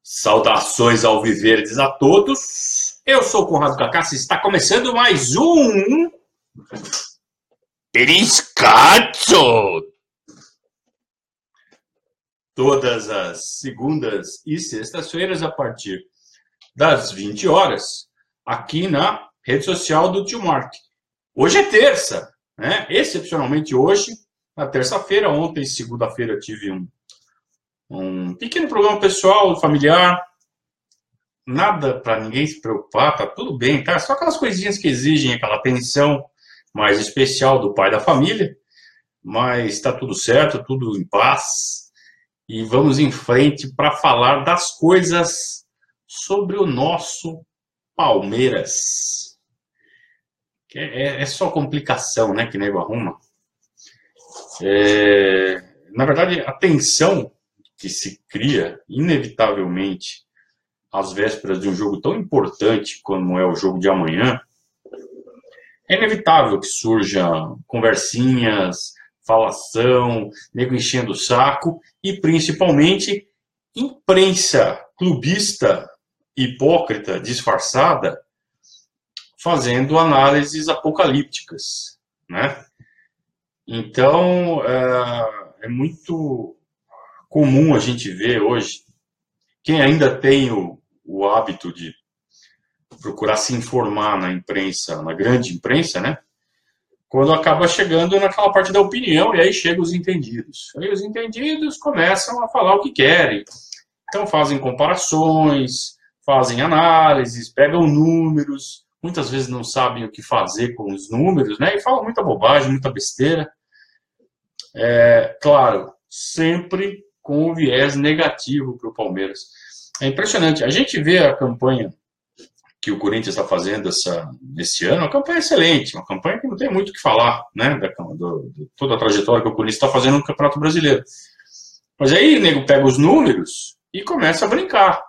Saudações alviverdes a todos. Eu sou o Conrado Cacassi e está começando mais um Periscatso. Todas as segundas e sextas-feiras a partir das 20 horas aqui na rede social do Tio Mark. Hoje é terça, né? Excepcionalmente hoje, na terça-feira. Ontem, segunda-feira, eu tive um pequeno problema pessoal, familiar. Nada para ninguém se preocupar, tá tudo bem, tá? Só aquelas coisinhas que exigem aquela atenção mais especial do pai da família, mas tá tudo certo, tudo em paz. E vamos em frente para falar das coisas sobre o nosso Palmeiras. É só complicação, né, que nego arruma. Na verdade, a tensão que se cria, inevitavelmente, às vésperas de um jogo tão importante como é o jogo de amanhã, é inevitável que surjam conversinhas, falação, nego enchendo o saco e, principalmente, imprensa clubista, hipócrita, disfarçada, fazendo análises apocalípticas, né? Então, é muito comum a gente ver hoje, quem ainda tem o hábito de procurar se informar na imprensa, na grande imprensa, né? Quando acaba chegando naquela parte da opinião, e aí chegam os entendidos. Aí os entendidos começam a falar o que querem. Então fazem comparações, fazem análises, pegam números, muitas vezes não sabem o que fazer com os números, né? E falam muita bobagem, muita besteira. Claro, sempre com o viés negativo para o Palmeiras. É impressionante. A gente vê a campanha que o Corinthians está fazendo esse ano, uma campanha excelente, uma campanha que não tem muito o que falar, né? De toda a trajetória que o Corinthians está fazendo no Campeonato Brasileiro. Mas aí o nego pega os números e começa a brincar.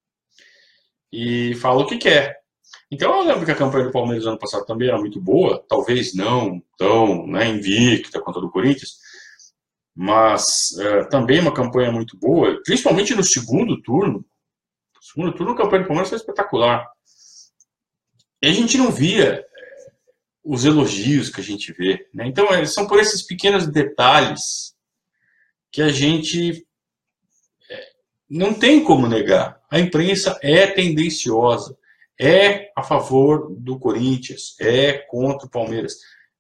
E fala o que quer. Então eu lembro que a campanha do Palmeiras ano passado também era muito boa, talvez não tão, né, invicta quanto a do Corinthians, mas também uma campanha muito boa, principalmente no segundo turno. No segundo turno, a campanha do Palmeiras foi espetacular. E a gente não via os elogios que a gente vê, né? Então, são por esses pequenos detalhes que a gente não tem como negar. A imprensa é tendenciosa, é a favor do Corinthians, é contra o Palmeiras.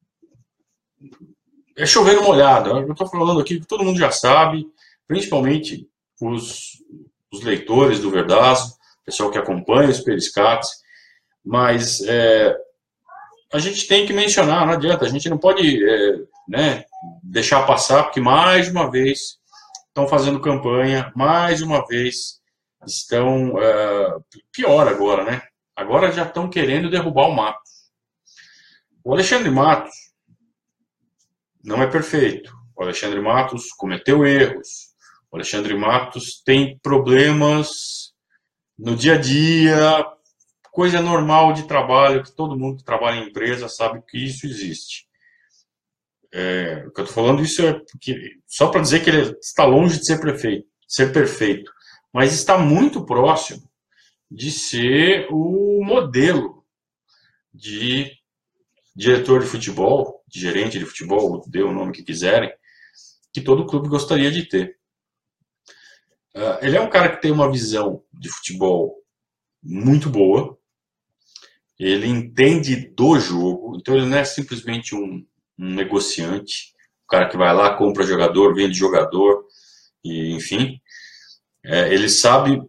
É chover no molhado. Eu estou falando aqui que todo mundo já sabe, principalmente os leitores do Verdazo, o pessoal que acompanha os Periscates, mas a gente tem que mencionar, não adianta, a gente não pode deixar passar, porque mais uma vez estão fazendo campanha, mais uma vez estão, pior agora, né? Agora já estão querendo derrubar o Matos. O Alexandre Matos não é perfeito. O Alexandre Matos cometeu erros. O Alexandre Matos tem problemas no dia a dia, coisa normal de trabalho, que todo mundo que trabalha em empresa sabe que isso existe. O que eu estou falando isso é só para dizer que ele está longe de ser perfeito, mas está muito próximo de ser o modelo de diretor de futebol, de gerente de futebol, dê o nome que quiserem, que todo clube gostaria de ter. Ele é um cara que tem uma visão de futebol muito boa, ele entende do jogo, então ele não é simplesmente um negociante, o cara que vai lá, compra jogador, vende jogador, e enfim, ele sabe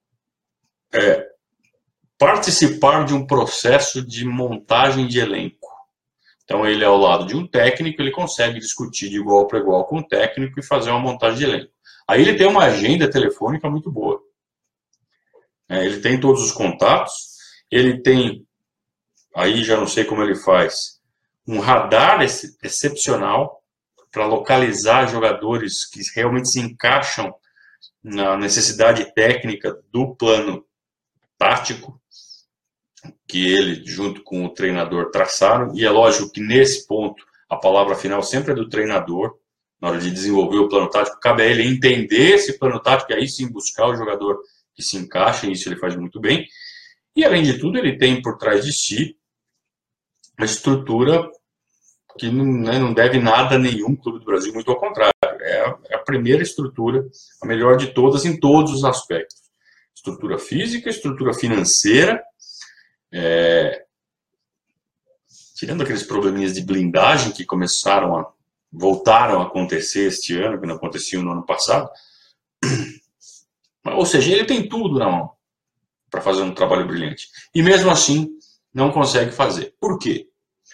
participar de um processo de montagem de elenco. Então ele, ao lado de um técnico, ele consegue discutir de igual para igual com o técnico e fazer uma montagem de elenco. Aí ele tem uma agenda telefônica muito boa. Ele tem todos os contatos, ele tem, aí já não sei como ele faz, um radar excepcional para localizar jogadores que realmente se encaixam na necessidade técnica do plano tático que ele, junto com o treinador, traçaram. E é lógico que nesse ponto a palavra final sempre é do treinador. Na hora de desenvolver o plano tático, cabe a ele entender esse plano tático e aí sim buscar o jogador que se encaixa, e isso ele faz muito bem. E, além de tudo, ele tem por trás de si uma estrutura que não deve nada a nenhum clube do Brasil, muito ao contrário. É a primeira estrutura, a melhor de todas, em todos os aspectos. Estrutura física, estrutura financeira, tirando aqueles probleminhas de blindagem que voltaram a acontecer este ano, que não aconteciam no ano passado. Ou seja, ele tem tudo na mão para fazer um trabalho brilhante. E mesmo assim, não consegue fazer. Por quê?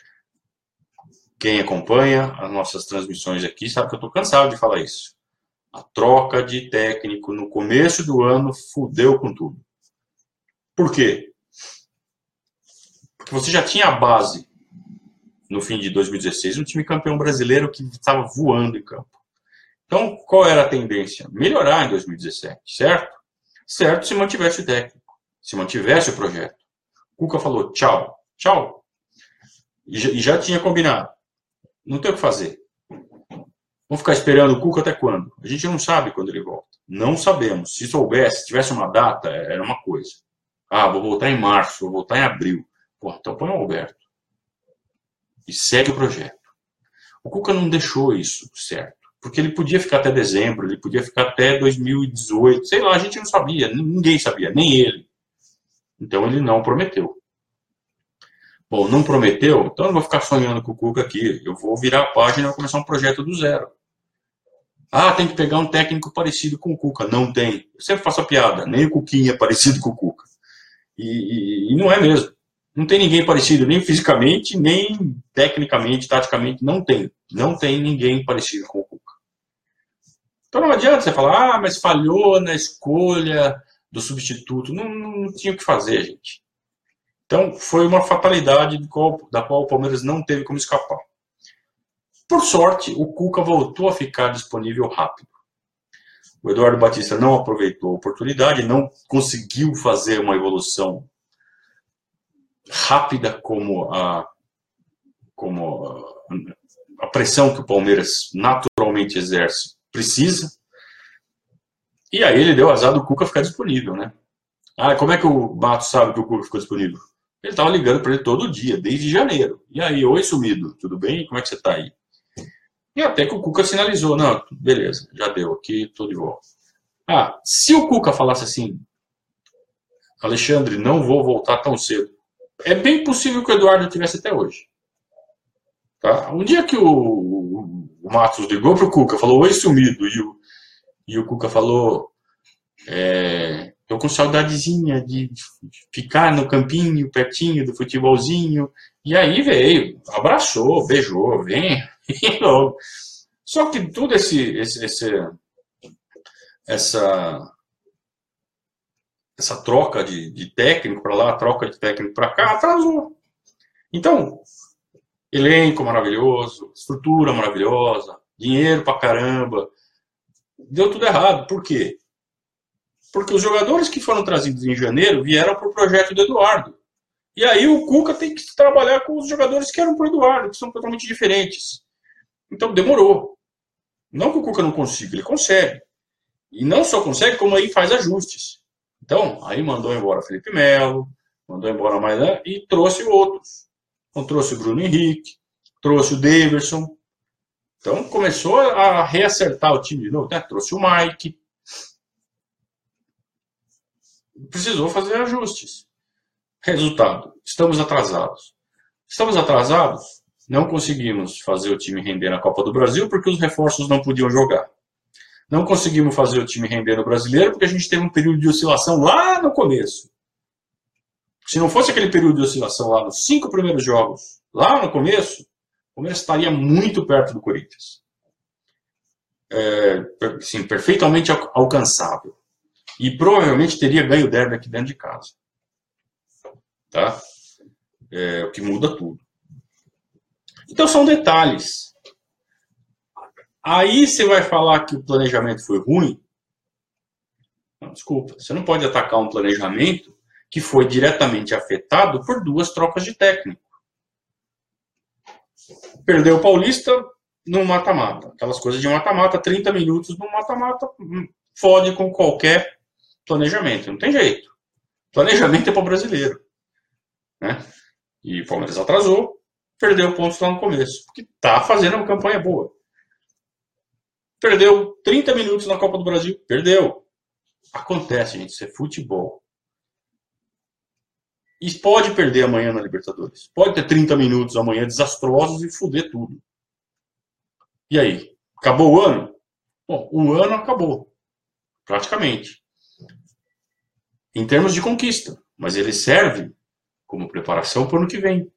Quem acompanha as nossas transmissões aqui sabe que eu estou cansado de falar isso. A troca de técnico no começo do ano fudeu com tudo. Por quê? Porque você já tinha a base, no fim de 2016, um time campeão brasileiro que estava voando em campo. Então, qual era a tendência? Melhorar em 2017, certo? Certo, se mantivesse o técnico, se mantivesse o projeto. O Cuca falou tchau, tchau. E já tinha combinado. Não tem o que fazer. Vamos ficar esperando o Cuca até quando? A gente não sabe quando ele volta. Não sabemos. Se soubesse, se tivesse uma data, era uma coisa. Vou voltar em março, vou voltar em abril. Então põe o Alberto. E segue o projeto. O Cuca não deixou isso certo. Porque ele podia ficar até dezembro, ele podia ficar até 2018. Sei lá, a gente não sabia. Ninguém sabia, nem ele. Então ele não prometeu. Bom, não prometeu? Então eu não vou ficar sonhando com o Cuca aqui. Eu vou virar a página e vou começar um projeto do zero. Tem que pegar um técnico parecido com o Cuca. Não tem. Eu sempre faço a piada. Nem o Cuquinha é parecido com o Cuca. E não é mesmo. Não tem ninguém parecido, nem fisicamente, nem tecnicamente, taticamente. Não tem. Não tem ninguém parecido com o Cuca. Então não adianta você falar, mas falhou na escolha do substituto. Não tinha o que fazer, gente. Então, foi uma fatalidade da qual o Palmeiras não teve como escapar. Por sorte, o Cuca voltou a ficar disponível rápido. O Eduardo Batista não aproveitou a oportunidade, não conseguiu fazer uma evolução rápida como a pressão que o Palmeiras naturalmente exerce precisa. E aí ele deu azar do Cuca ficar disponível, né? Como é que o Matos sabe que o Cuca ficou disponível? Ele estava ligando para ele todo dia, desde janeiro. E aí, oi sumido, tudo bem? Como é que você está aí? E até que o Cuca sinalizou, não, beleza, já deu aqui, estou de volta. Se o Cuca falasse assim, Alexandre, não vou voltar tão cedo, é bem possível que o Eduardo tivesse até hoje. Tá? Um dia que o Matos ligou para o Cuca, falou, oi sumido, e o Cuca falou, tô com saudadezinha de ficar no campinho, pertinho do futebolzinho. E aí veio, abraçou, beijou, vem logo. Só que tudo essa troca de técnico para lá, troca de técnico para cá, atrasou. Então, elenco maravilhoso, estrutura maravilhosa, dinheiro pra caramba, deu tudo errado. Por quê? Porque os jogadores que foram trazidos em janeiro vieram para o projeto do Eduardo. E aí o Cuca tem que trabalhar com os jogadores que eram para o Eduardo, que são totalmente diferentes. Então demorou. Não que o Cuca não consiga, ele consegue. E não só consegue, como aí faz ajustes. Então, aí mandou embora Felipe Melo, mandou embora mais e trouxe outros. Então trouxe o Bruno Henrique, trouxe o Daverson. Então começou a reacertar o time de novo. Trouxe o Mike. Precisou fazer ajustes. Resultado, estamos atrasados. Estamos atrasados, não conseguimos fazer o time render na Copa do Brasil porque os reforços não podiam jogar. Não conseguimos fazer o time render no Brasileiro porque a gente teve um período de oscilação lá no começo. Se não fosse aquele período de oscilação lá nos 5 primeiros jogos, lá no começo, o Palmeiras estaria muito perto do Corinthians. Sim, perfeitamente alcançável. E provavelmente teria ganho o derby aqui dentro de casa. Tá? O que muda tudo. Então são detalhes. Aí você vai falar que o planejamento foi ruim? Não, desculpa, você não pode atacar um planejamento que foi diretamente afetado por 2 trocas de técnico. Perdeu o Paulista no mata-mata. Aquelas coisas de mata-mata, 30 minutos no mata-mata, fode com qualquer planejamento, não tem jeito. Planejamento é para o brasileiro, né? E o Palmeiras atrasou, perdeu pontos lá no começo, porque tá fazendo uma campanha boa. Perdeu 30 minutos na Copa do Brasil, perdeu. Acontece, gente, isso é futebol. E pode perder amanhã na Libertadores. Pode ter 30 minutos amanhã desastrosos e foder tudo. E aí? Acabou o ano? Bom, o ano acabou. Praticamente. Em termos de conquista. Mas ele serve como preparação para o ano que vem.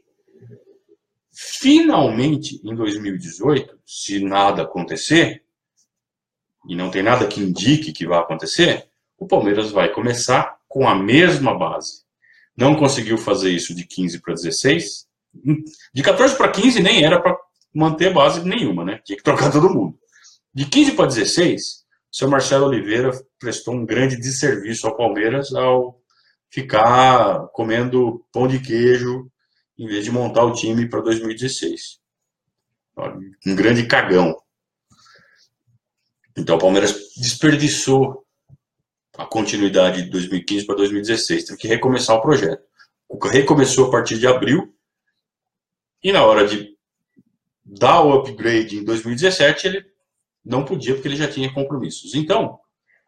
Finalmente, em 2018, se nada acontecer, e não tem nada que indique que vai acontecer, o Palmeiras vai começar com a mesma base. Não conseguiu fazer isso de 15 para 16. De 14 para 15 nem era para manter base nenhuma, né? Tinha que trocar todo mundo. De 15 para 16, o seu Marcelo Oliveira prestou um grande desserviço ao Palmeiras ao ficar comendo pão de queijo em vez de montar o time para 2016. Um grande cagão. Então o Palmeiras desperdiçou a continuidade de 2015 para 2016. Teve que recomeçar o projeto. O Cuca recomeçou a partir de abril e na hora de dar o upgrade em 2017 ele não podia porque ele já tinha compromissos. Então,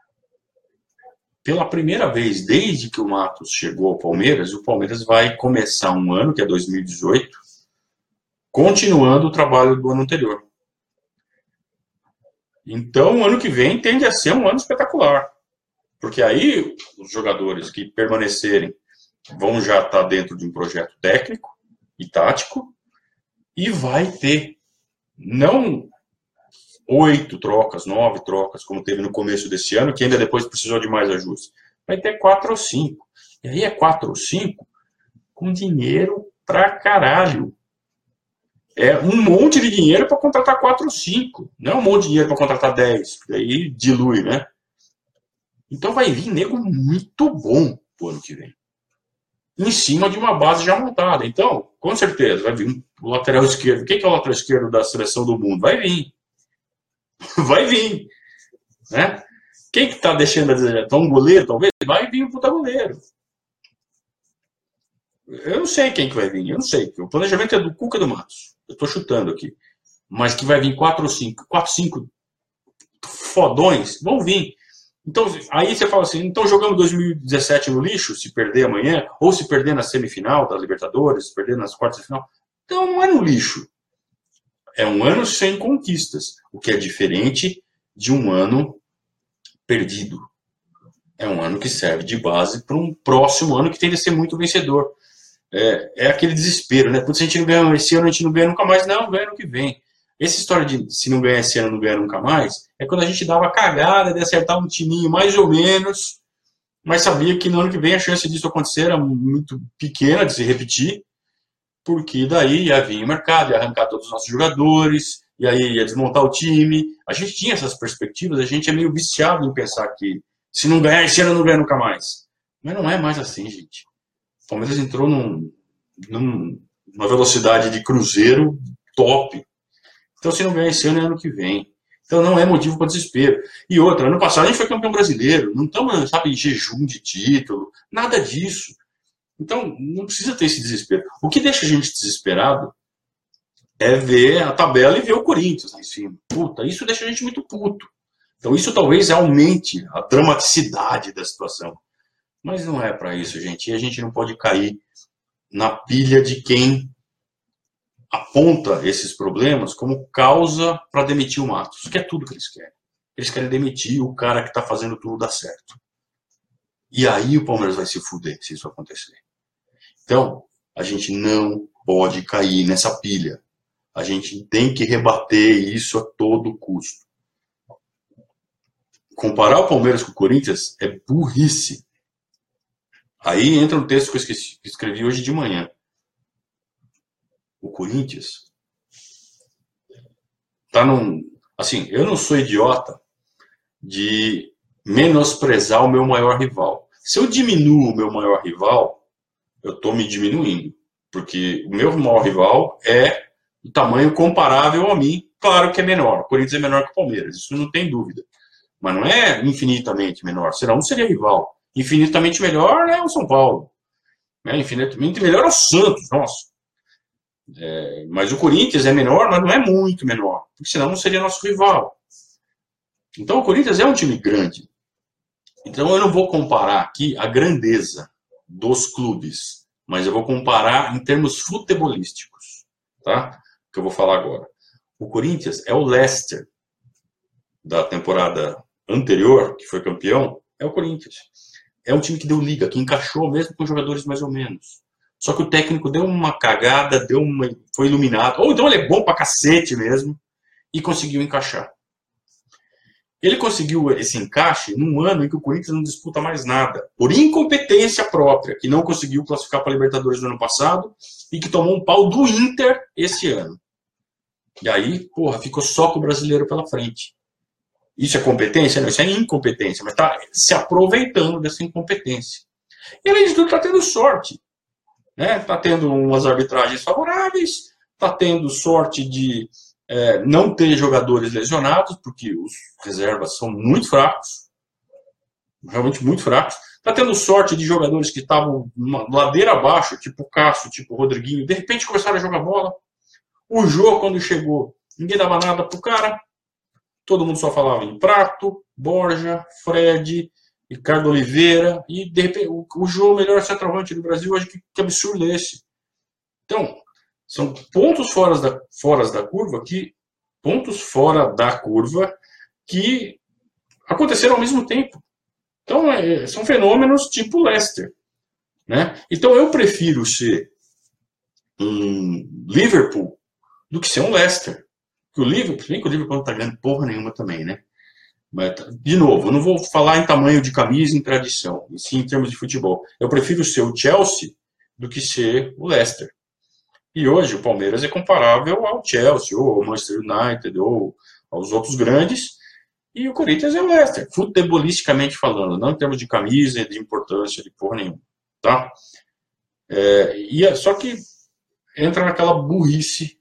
pela primeira vez desde que o Matos chegou ao Palmeiras, o Palmeiras vai começar um ano, que é 2018, continuando o trabalho do ano anterior. Então, o ano que vem tende a ser um ano espetacular. Porque aí, os jogadores que permanecerem vão já estar dentro de um projeto técnico e tático e vai ter, não 8 trocas, 9 trocas, como teve no começo desse ano, que ainda depois precisou de mais ajustes. Vai ter 4 ou 5. E aí é 4 ou 5 com dinheiro pra caralho. É um monte de dinheiro para contratar 4 ou 5. Não é um monte de dinheiro para contratar 10, porque aí dilui, né? Então vai vir nego muito bom pro ano que vem. Em cima de uma base já montada. Então, com certeza, vai vir o lateral esquerdo. Quem que é o lateral esquerdo da seleção do mundo? Vai vir. Vai vir. Né? Quem que tá deixando a desejar? Tá um goleiro, talvez? Vai vir um puta goleiro. Eu não sei quem que vai vir. Eu não sei. O planejamento é do Cuca e do Matos. Eu tô chutando aqui. Mas que vai vir 4 ou 5. 4, 5 fodões vão vir. Então, aí você fala assim, então jogamos 2017 no lixo, se perder amanhã, ou se perder na semifinal da Libertadores, se perder nas quartas de final. Então não é no lixo. É um ano sem conquistas, o que é diferente de um ano perdido. É um ano que serve de base para um próximo ano que tende a ser muito vencedor. É aquele desespero, né? Putz, se a gente não ganha esse ano, a gente não ganha nunca mais. Não, ganha no que vem. Essa história de se não ganhar esse ano, não ganha nunca mais, é quando a gente dava cagada de acertar um timinho mais ou menos, mas sabia que no ano que vem a chance disso acontecer era muito pequena de se repetir, porque daí ia vir o mercado, ia arrancar todos os nossos jogadores, e aí ia desmontar o time. A gente tinha essas perspectivas, a gente é meio viciado em pensar que se não ganhar esse ano, não ganha nunca mais. Mas não é mais assim, gente. O Palmeiras entrou numa velocidade de cruzeiro top. Então, se não ganhar esse ano, é ano que vem. Então, não é motivo para desespero. E outra, ano passado a gente foi campeão brasileiro. Não estamos, sabe, em jejum de título. Nada disso. Então, não precisa ter esse desespero. O que deixa a gente desesperado é ver a tabela e ver o Corinthians lá em cima. Puta, isso deixa a gente muito puto. Então, isso talvez aumente a dramaticidade da situação. Mas não é para isso, gente. E a gente não pode cair na pilha de quem aponta esses problemas como causa para demitir o Matos, que é tudo que eles querem. Eles querem demitir o cara que está fazendo tudo dar certo. E aí o Palmeiras vai se fuder se isso acontecer. Então, a gente não pode cair nessa pilha. A gente tem que rebater isso a todo custo. Comparar o Palmeiras com o Corinthians é burrice. Aí entra um texto que eu escrevi hoje de manhã. O Corinthians tá num... Assim, eu não sou idiota de menosprezar o meu maior rival. Se eu diminuo o meu maior rival, eu estou me diminuindo. Porque o meu maior rival é o tamanho comparável a mim. Claro que é menor. O Corinthians é menor que o Palmeiras, isso não tem dúvida. mas não é infinitamente menor, senão não seria rival. Infinitamente melhor é o São Paulo, né? Infinitamente melhor é o Santos, nossa. Mas o Corinthians é menor, mas não é muito menor, porque senão não seria nosso rival. Então o Corinthians é um time grande. Então eu não vou comparar aqui a grandeza dos clubes, mas eu vou comparar em termos futebolísticos, tá? Que eu vou falar agora. O Corinthians é o Leicester da temporada anterior, que foi campeão, é o Corinthians. É um time que deu liga, que encaixou mesmo com jogadores mais ou menos. Só que o técnico deu uma cagada, foi iluminado, ou então ele é bom pra cacete mesmo, e conseguiu encaixar. Ele conseguiu esse encaixe num ano em que o Corinthians não disputa mais nada, por incompetência própria, que não conseguiu classificar para a Libertadores no ano passado e que tomou um pau do Inter esse ano. E aí, porra, ficou só com o brasileiro pela frente. Isso é competência? Não, isso é incompetência, mas está se aproveitando dessa incompetência. E além de tudo, está tendo sorte. Está tendo umas arbitragens favoráveis, está tendo sorte de não ter jogadores lesionados, porque os reservas são muito fracos, realmente muito fracos. Está tendo sorte de jogadores que estavam ladeira abaixo, tipo o Cássio, tipo o Rodriguinho, de repente começaram a jogar bola. O Jô, quando chegou, ninguém dava nada pro cara. Todo mundo só falava em Prato, Borja, Fred, Ricardo Oliveira, e de repente o Jô, o melhor centroavante do Brasil, hoje, que absurdo é esse? Então, são pontos fora da curva que aconteceram ao mesmo tempo. Então, são fenômenos tipo Leicester, né? Então, eu prefiro ser um Liverpool do que ser um Leicester. Que o Liverpool não está ganhando porra nenhuma também, né? Mas, de novo, eu não vou falar em tamanho de camisa, em tradição, e sim em termos de futebol. Eu prefiro ser o Chelsea do que ser o Leicester. E hoje o Palmeiras é comparável ao Chelsea, ou ao Manchester United, ou aos outros grandes, e o Corinthians é o Leicester, futebolisticamente falando, não em termos de camisa e de importância de porra nenhuma, tá? Só que entra naquela burrice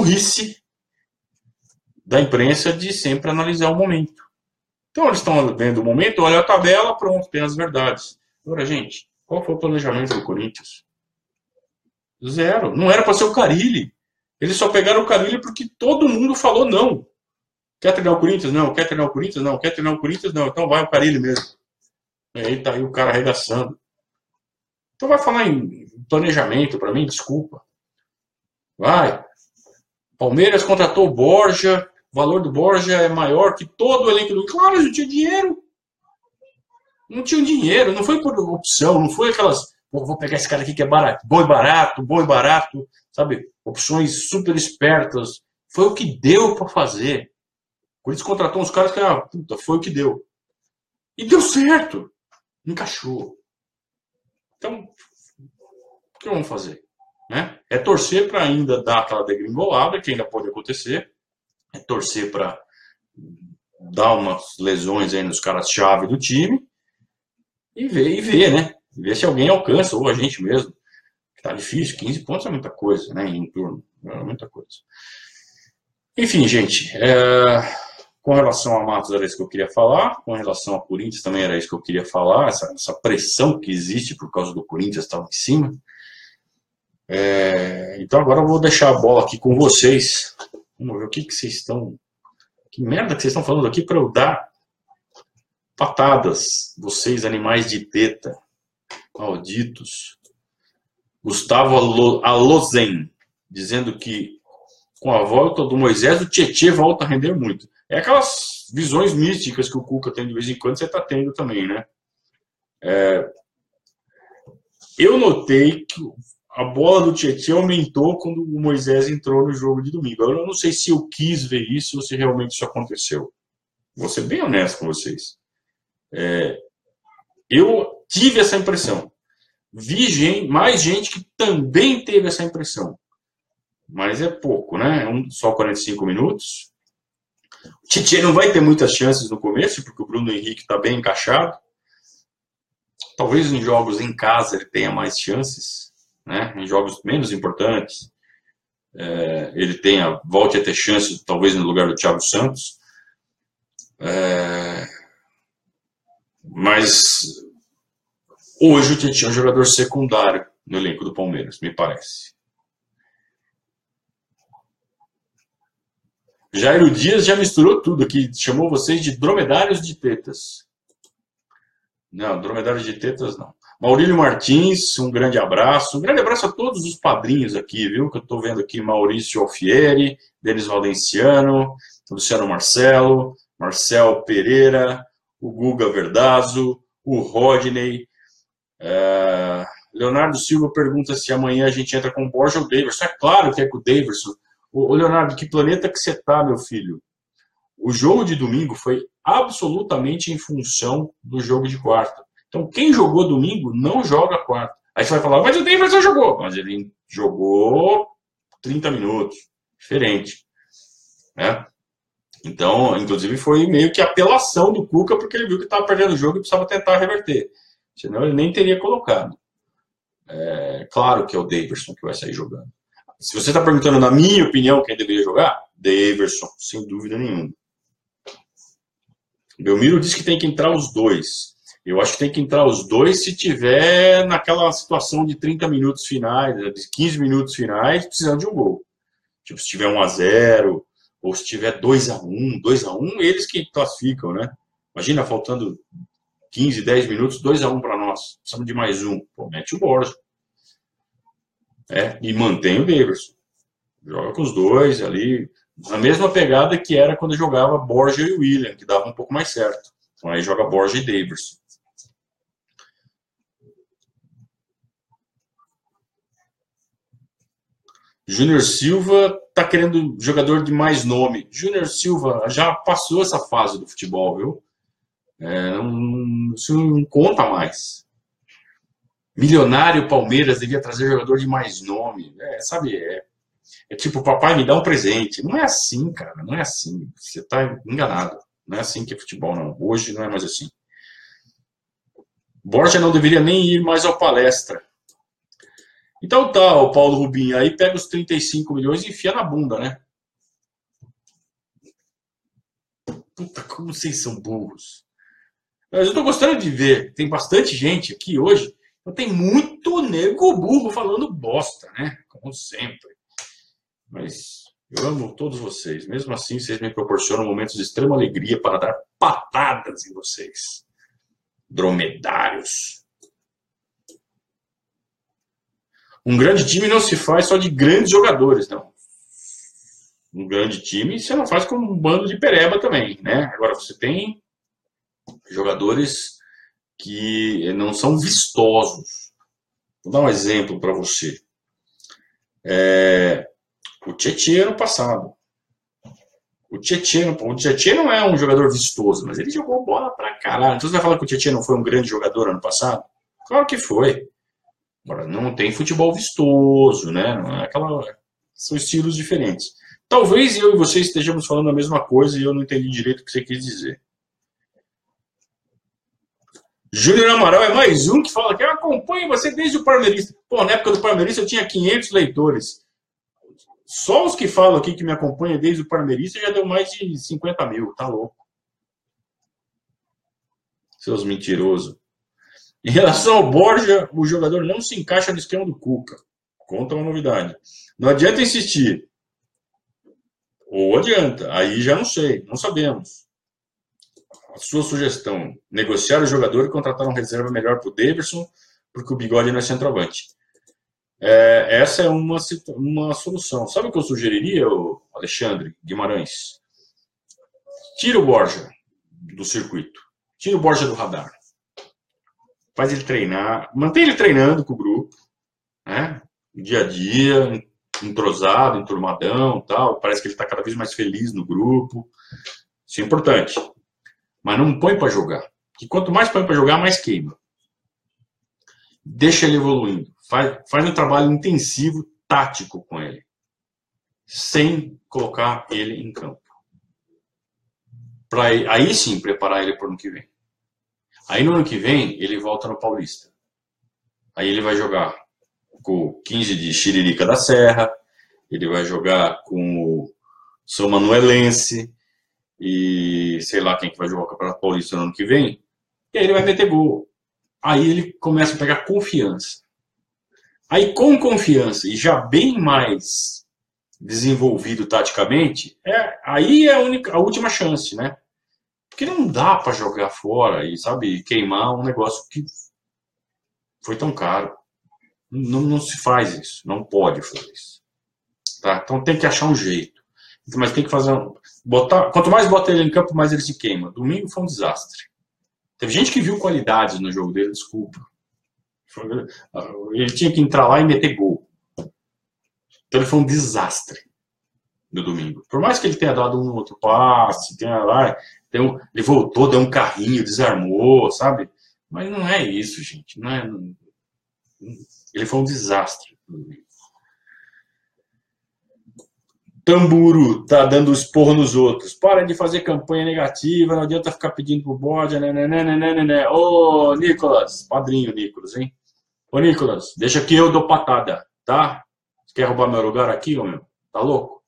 da imprensa de sempre analisar o momento. Então eles estão vendo o momento, olha a tabela, pronto, tem as verdades. Agora, gente, qual foi o planejamento do Corinthians? Zero. Não era para ser o Carille. Eles só pegaram o Carille porque todo mundo falou não. Quer treinar o Corinthians? Não. Quer treinar o Corinthians? Não. Quer treinar o Corinthians? Não. Então vai o Carille mesmo. E aí tá aí o cara arregaçando. Então vai falar em planejamento para mim? Desculpa. Vai. Palmeiras contratou o Borja. O valor do Borja é maior que todo o elenco do... Claro, eles não tinham dinheiro. Não tinham dinheiro. Não foi por opção. Não foi aquelas... Vou pegar esse cara aqui que é barato, bom e barato, sabe? Opções super espertas. Foi o que deu para fazer. O Corinthians contratou uns caras que, puta, foi o que deu. E deu certo. Encaixou. Então, o que vamos fazer? Né? É torcer para ainda dar aquela degringolada, que ainda pode acontecer. É torcer para dar umas lesões aí nos caras-chave do time. E ver, né? Ver se alguém alcança, ou a gente mesmo. Tá difícil, 15 pontos é muita coisa, né? Em um turno, é muita coisa. Enfim, gente, com relação a Matos era isso que eu queria falar, com relação a Corinthians também era isso que eu queria falar, essa pressão que existe por causa do Corinthians estar em cima. Então agora eu vou deixar a bola aqui com vocês. Vamos ver o que vocês estão... Que merda que vocês estão falando aqui para eu dar patadas, vocês animais de teta. Malditos. Gustavo Alozen, dizendo que com a volta do Moisés, o Tietê volta a render muito. É aquelas visões místicas que o Cuca tem de vez em quando, você está tendo também, né? Eu notei que a bola do Tietê aumentou quando o Moisés entrou no jogo de domingo. Eu não sei se eu quis ver isso ou se realmente isso aconteceu. Vou ser bem honesto com vocês. Eu tive essa impressão. Vi mais gente que também teve essa impressão. Mas é pouco, né? Só 45 minutos. O Tietê não vai ter muitas chances no começo, porque o Bruno Henrique está bem encaixado. Talvez em jogos em casa ele tenha mais chances, né? Em jogos menos importantes. Ele volte a ter chances, talvez no lugar do Thiago Santos. Mas hoje o Tietchan é um jogador secundário no elenco do Palmeiras, me parece. Jairo Dias já misturou tudo aqui, chamou vocês de dromedários de tetas. Não, dromedários de tetas não. Maurílio Martins, um grande abraço. Um grande abraço a todos os padrinhos aqui, viu? Que eu estou vendo aqui: Maurício Alfieri, Denis Valenciano, Luciano Marcelo, Marcel Pereira, o Guga Verdazo, o Rodney. Leonardo Silva pergunta se amanhã a gente entra com o Borja ou o Daverson. É claro que é com o Daverson. Ô, Leonardo, que planeta que você tá, meu filho? O jogo de domingo foi absolutamente em função do jogo de quarta. Então, quem jogou domingo não joga quarta. Aí você vai falar, mas o Daverson jogou. Mas ele jogou 30 minutos. Diferente. Né? Então, inclusive, foi meio que apelação do Cuca, porque ele viu que estava perdendo o jogo e precisava tentar reverter. Senão ele nem teria colocado. Claro que é o Daverson que vai sair jogando. Se você está perguntando, na minha opinião, quem deveria jogar, Daverson, sem dúvida nenhuma. Belmiro disse que tem que entrar os dois. Eu acho que tem que entrar os dois se tiver naquela situação de 30 minutos finais, de 15 minutos finais, precisando de um gol. Tipo, se tiver 1-0, ou se tiver 2-1, 2-1, eles que classificam, né? Imagina, faltando 15, 10 minutos, 2-1 para nós. Precisamos de mais um. Pô, mete o Borja. E mantém o Daverson. Joga com os dois ali, na mesma pegada que era quando jogava Borja e William, que dava um pouco mais certo. Então aí joga Borja e Daverson. Júnior Silva tá querendo jogador de mais nome. Júnior Silva já passou essa fase do futebol, viu? Isso não conta mais. Milionário Palmeiras devia trazer jogador de mais nome. Sabe, é tipo, papai me dá um presente. Não é assim, cara, não é assim. Você tá enganado. Não é assim que é futebol, não. Hoje não é mais assim. Borja não deveria nem ir mais ao palestra. Então tá, o Paulo Rubinho, aí pega os 35 milhões e enfia na bunda, né? Puta, como vocês são burros. Mas eu tô gostando de ver, tem bastante gente aqui hoje, então tem muito nego burro falando bosta, né? Como sempre. Mas eu amo todos vocês. Mesmo assim, vocês me proporcionam momentos de extrema alegria para dar patadas em vocês. Dromedários. Um grande time não se faz só de grandes jogadores, não. Um grande time você não faz com um bando de pereba também, né? Agora, você tem jogadores que não são vistosos. Vou dar um exemplo para você. O Tietchan ano passado. O Tietchan não é um jogador vistoso, mas ele jogou bola pra caralho. Então você vai falar que o Tietchan não foi um grande jogador ano passado? Claro que foi. Agora, não tem futebol vistoso, né? Não é aquela... São estilos diferentes. Talvez eu e você estejamos falando a mesma coisa e eu não entendi direito o que você quis dizer. Júnior Amaral é mais um que fala que eu acompanho você desde o Parmeirista. Pô, na época do Parmeirista eu tinha 500 leitores. Só os que falam aqui que me acompanham desde o Parmeirista já deu mais de 50 mil. Tá louco. Seus mentirosos. Em relação ao Borja, o jogador não se encaixa no esquema do Cuca. Conta uma novidade. Não adianta insistir. Ou adianta. Aí já não sei. Não sabemos. A sua sugestão: negociar o jogador e contratar um reserva melhor para o Daverson, porque o Bigode não é centroavante. Essa é uma solução. Sabe o que eu sugeriria, Alexandre Guimarães? Tira o Borja do circuito. Tira o Borja do radar. Faz ele treinar. Mantém ele treinando com o grupo. Né? Dia a dia, entrosado, enturmadão, tal. Parece que ele está cada vez mais feliz no grupo. Isso é importante. Mas não põe para jogar. Que quanto mais põe para jogar, mais queima. Deixa ele evoluindo. Faz um trabalho intensivo, tático com ele. Sem colocar ele em campo. Para aí sim preparar ele para o ano que vem. Aí no ano que vem ele volta no Paulista. Aí ele vai jogar com 15 de Xiririca da Serra. Ele vai jogar com o São Manuelense. E sei lá quem que vai jogar o Campeonato Paulista no ano que vem. E aí ele vai meter gol. Aí ele começa a pegar confiança. Aí com confiança e já bem mais desenvolvido taticamente, aí é a última chance, né? Porque não dá para jogar fora e, sabe, queimar um negócio que foi tão caro. Não se faz isso, não pode fazer isso. Tá? Então tem que achar um jeito. Mas tem que fazer quanto mais bota ele em campo, mais ele se queima. Domingo foi um desastre. Teve gente que viu qualidades no jogo dele, desculpa. Ele tinha que entrar lá e meter gol. Então ele foi um desastre no domingo. Por mais que ele tenha dado um outro passe, ele voltou, deu um carrinho, desarmou, sabe? Mas não é isso, gente. Ele foi um desastre no domingo. Tamburo tá dando esporro nos outros. Para de fazer campanha negativa, não adianta ficar pedindo pro bode. Né. Ô, Nicolas, padrinho Nicolas, hein? Ô, Nicolas, deixa que eu dou patada, tá? Você quer roubar meu lugar aqui, ô meu? Tá louco?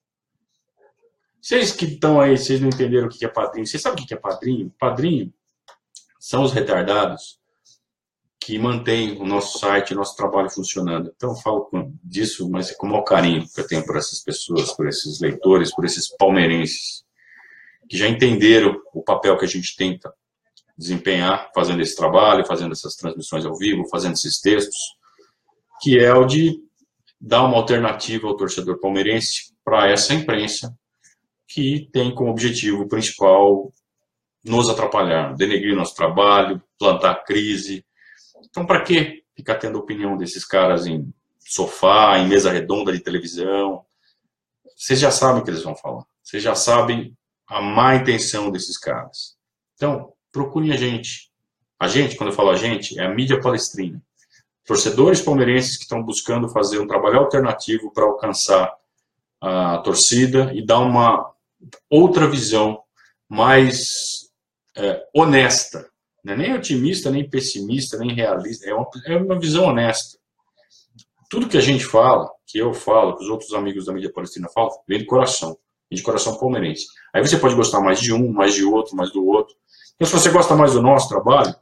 Vocês que estão aí, vocês não entenderam o que é padrinho. Vocês sabem o que é padrinho? Padrinho são os retardados que mantêm o nosso site, o nosso trabalho funcionando. Então eu falo disso, mas com o maior carinho que eu tenho por essas pessoas, por esses leitores, por esses palmeirenses, que já entenderam o papel que a gente tenta desempenhar, fazendo esse trabalho, fazendo essas transmissões ao vivo, fazendo esses textos, que é o de dar uma alternativa ao torcedor palmeirense para essa imprensa que tem como objetivo principal nos atrapalhar, denegrir nosso trabalho, plantar crise. Então, para que ficar tendo a opinião desses caras em sofá, em mesa redonda de televisão? Vocês já sabem o que eles vão falar. Vocês já sabem a má intenção desses caras. Então, procurem a gente. A gente, quando eu falo a gente, é a mídia palestrina. Torcedores palmeirenses que estão buscando fazer um trabalho alternativo para alcançar a torcida e dar uma outra visão mais honesta. Não é nem otimista, nem pessimista, nem realista. É uma visão honesta. Tudo que a gente fala, que eu falo, que os outros amigos da mídia palestrina falam, vem do coração. Vem de coração palmeirense. Aí você pode gostar mais de um, mais de outro, mais do outro. Então, se você gosta mais do nosso trabalho,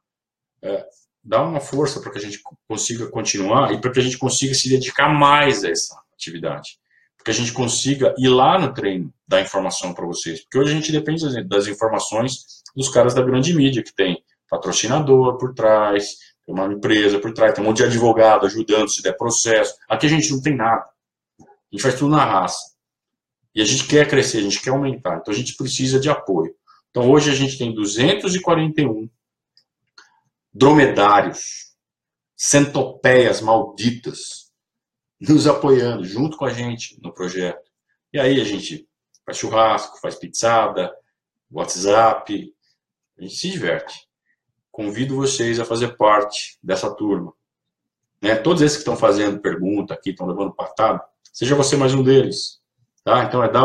dá uma força para que a gente consiga continuar e para que a gente consiga se dedicar mais a essa atividade. Para que a gente consiga ir lá no treino, dar informação para vocês. Porque hoje a gente depende das informações dos caras da grande mídia, que tem patrocinador por trás, tem uma empresa por trás, tem um monte de advogado ajudando se der processo. Aqui a gente não tem nada. A gente faz tudo na raça. E a gente quer crescer, a gente quer aumentar. Então a gente precisa de apoio. Então hoje a gente tem 241 dromedários, centopeias malditas, nos apoiando, junto com a gente no projeto. E aí a gente faz churrasco, faz pizzada, WhatsApp, a gente se diverte. Convido vocês a fazer parte dessa turma. Né? Todos esses que estão fazendo pergunta aqui, estão levando patada, seja você mais um deles. Tá? Então é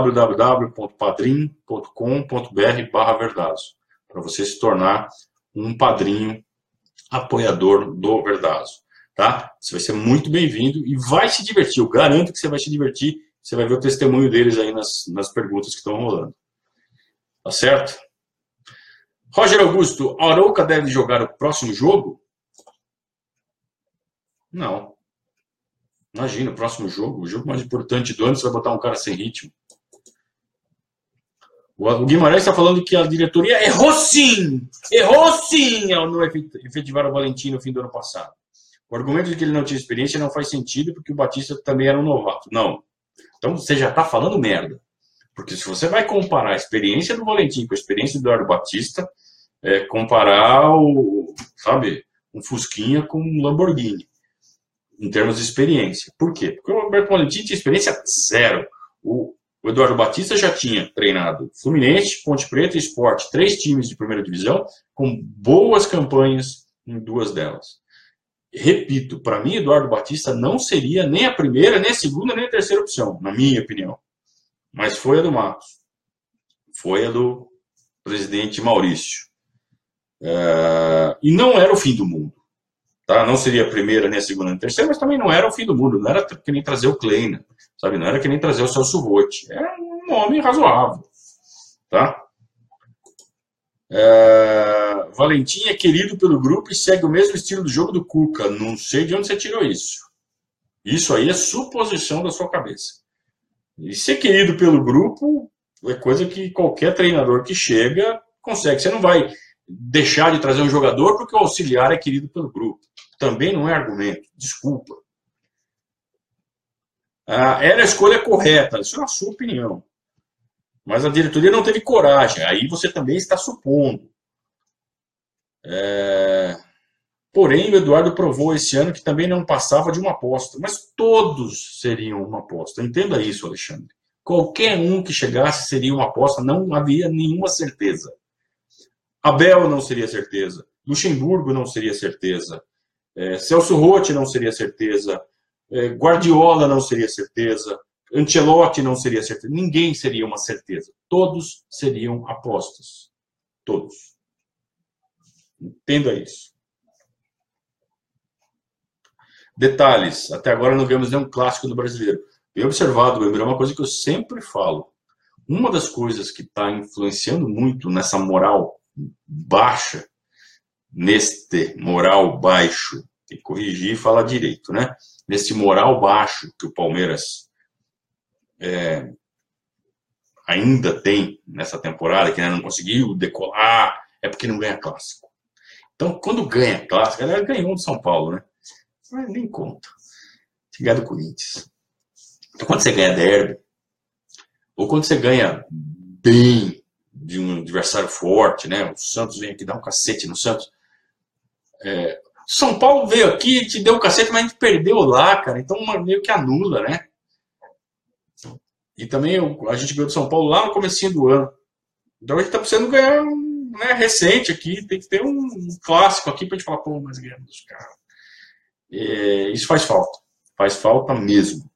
www.padrim.com.br/Verdazo, para você se tornar um padrinho apoiador do Verdazo. Tá? Você vai ser muito bem-vindo e vai se divertir. Eu garanto que você vai se divertir. Você vai ver o testemunho deles aí nas perguntas que estão rolando. Tá certo? Roger Augusto, Arouca deve jogar o próximo jogo? Não. Imagina, o próximo jogo, o jogo mais importante do ano, você vai botar um cara sem ritmo. O Guimarães está falando que a diretoria errou sim ao não efetivar o Valentim no fim do ano passado. O argumento de que ele não tinha experiência não faz sentido porque o Batista também era um novato. Não. Então você já está falando merda. Porque se você vai comparar a experiência do Valentim com a experiência do Eduardo Batista, comparar um Fusquinha com um Lamborghini, em termos de experiência. Por quê? Porque o Roberto Valentim tinha experiência zero. O Eduardo Batista já tinha treinado Fluminense, Ponte Preta e Sport, 3 times de primeira divisão, com boas campanhas em 2 delas. Repito, para mim, Eduardo Batista não seria nem a primeira, nem a segunda, nem a terceira opção, na minha opinião. Mas foi a do Matos. Foi a do presidente Maurício. E não era o fim do mundo. Tá? Não seria a primeira, nem a segunda, nem a terceira, mas também não era o fim do mundo. Não era que nem trazer o Kleina. Sabe? Não era que nem trazer o Celso Roth. Era um homem razoável. Tá? Valentim é querido pelo grupo e segue o mesmo estilo do jogo do Cuca. Não sei de onde você tirou isso. Isso aí é suposição da sua cabeça. E ser querido pelo grupo é coisa que qualquer treinador que chega consegue. Você não vai deixar de trazer um jogador porque o auxiliar é querido pelo grupo. Também não é argumento. Desculpa. Era a escolha correta. Isso é a sua opinião. Mas a diretoria não teve coragem. Aí você também está supondo. Porém, o Eduardo provou esse ano que também não passava de uma aposta. Mas todos seriam uma aposta. Entenda isso, Alexandre. Qualquer um que chegasse seria uma aposta, não havia nenhuma certeza. Abel não seria certeza. Luxemburgo não seria certeza. Celso Rotti não seria certeza. Guardiola não seria certeza. Ancelotti não seria certeza. Ninguém seria uma certeza. Todos seriam apostas. Todos. Entenda isso. Detalhes. Até agora não vemos nenhum clássico do brasileiro. Bem observado, Weber, é uma coisa que eu sempre falo. Uma das coisas que está influenciando muito nessa moral baixa, neste moral baixo, tem que corrigir e falar direito, né? Nesse moral baixo que o Palmeiras ainda tem nessa temporada, que ainda não conseguiu decolar, é porque não ganha clássico. Então, quando ganha clássico, ela ganhou do São Paulo, né? Mas nem conta. Se ganha do Corinthians. Então, quando você ganha derby, ou quando você ganha bem de um adversário forte, né? O Santos vem aqui dar um cacete no Santos. São Paulo veio aqui e te deu um cacete, mas a gente perdeu lá, cara. Então, meio que anula, né? E também a gente ganhou do São Paulo lá no comecinho do ano. Então, a gente tá precisando ganhar recente aqui. Tem que ter um clássico aqui pra gente falar, pô, mas ganhamos dos caras. Isso faz falta. Faz falta mesmo.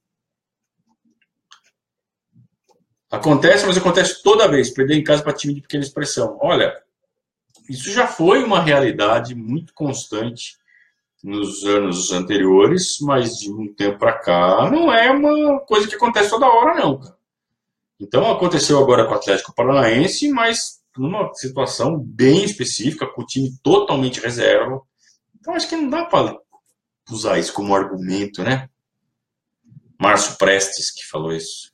Acontece, mas acontece toda vez. Perder em casa para time de pequena expressão. Olha, isso já foi uma realidade muito constante nos anos anteriores, mas de um tempo para cá não é uma coisa que acontece toda hora, não, cara. Então aconteceu agora com o Atlético Paranaense, mas numa situação bem específica, com o time totalmente reserva. Então acho que não dá para usar isso como argumento, né? Márcio Prestes que falou isso.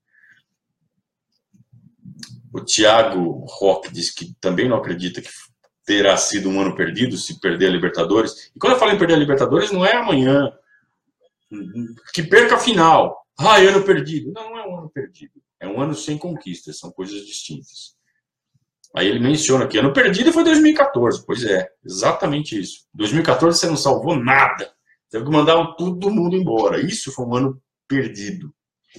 O Thiago Roque disse que também não acredita que terá sido um ano perdido se perder a Libertadores. E quando eu falo em perder a Libertadores, não é amanhã. Que perca a final. Ano perdido. Não é um ano perdido. É um ano sem conquistas. São coisas distintas. Aí ele menciona que ano perdido foi 2014. Pois é, exatamente isso. 2014 você não salvou nada. Teve que mandar todo mundo embora. Isso foi um ano perdido.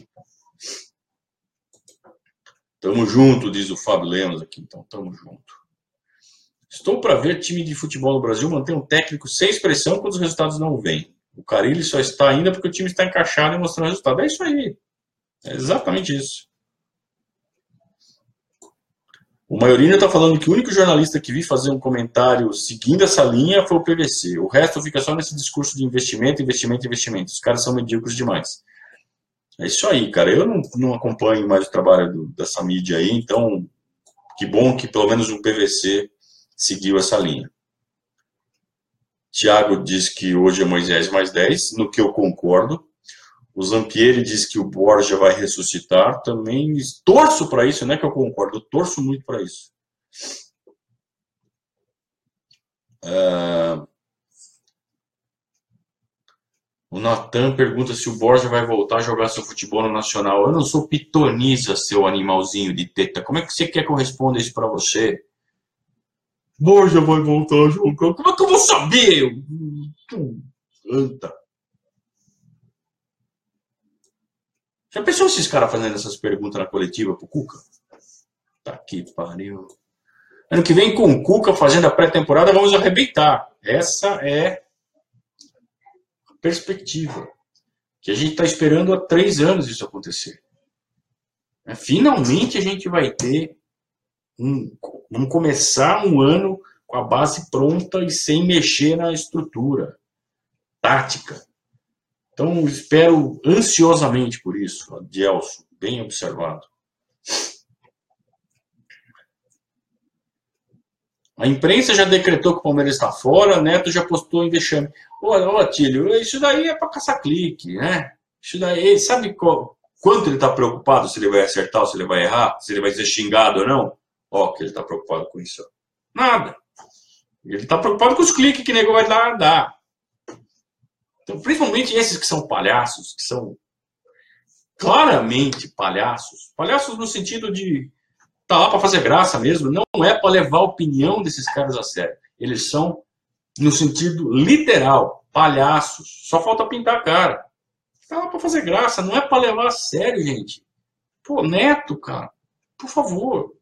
Tamo junto, diz o Fábio Lemos aqui. Então, tamo junto. Estou para ver time de futebol no Brasil manter um técnico sem expressão quando os resultados não vêm. O Carille só está ainda porque o time está encaixado e mostrando resultado. É isso aí. É exatamente isso. O Maiorino está falando que o único jornalista que vi fazer um comentário seguindo essa linha foi o PVC. O resto fica só nesse discurso de investimento, investimento, investimento. Os caras são medíocres demais. É isso aí, cara. Eu não acompanho mais o trabalho dessa mídia aí, então que bom que pelo menos o PVC seguiu essa linha. Thiago diz que hoje é Moisés mais 10, no que eu concordo. O Zampieri diz que o Borja vai ressuscitar. Também torço para isso, não é que eu concordo, eu torço muito para isso. O Natan pergunta se o Borja vai voltar a jogar seu futebol no Nacional. Eu não sou pitonisa, seu animalzinho de teta. Como é que você quer que eu responda isso para você? Borja vai voltar a jogar. Como é que eu vou saber? Anta. Já pensou esses caras fazendo essas perguntas na coletiva pro Cuca? Tá que pariu. Ano que vem, com o Cuca fazendo a pré-temporada, vamos arrebentar. Essa é a perspectiva. Que a gente está esperando há 3 anos isso acontecer. Finalmente a gente vai ter vamos começar um ano com a base pronta e sem mexer na estrutura tática. Então, espero ansiosamente por isso, Adelso, bem observado. A imprensa já decretou que o Palmeiras está fora, Neto já postou em vexame. Ô, Atílio, isso daí é para caçar clique, né? Isso daí, sabe quanto ele está preocupado se ele vai acertar ou se ele vai errar? Se ele vai ser xingado ou não? Ó, que ele está preocupado com isso. Nada. Ele está preocupado com os cliques que o nego vai dar. Então, principalmente esses que são palhaços, que são claramente palhaços. Palhaços no sentido de tá lá para fazer graça mesmo, não é para levar a opinião desses caras a sério. Eles são, no sentido literal, palhaços. Só falta pintar a cara. Tá lá para fazer graça, não é para levar a sério, gente. Pô, Neto, cara, por favor.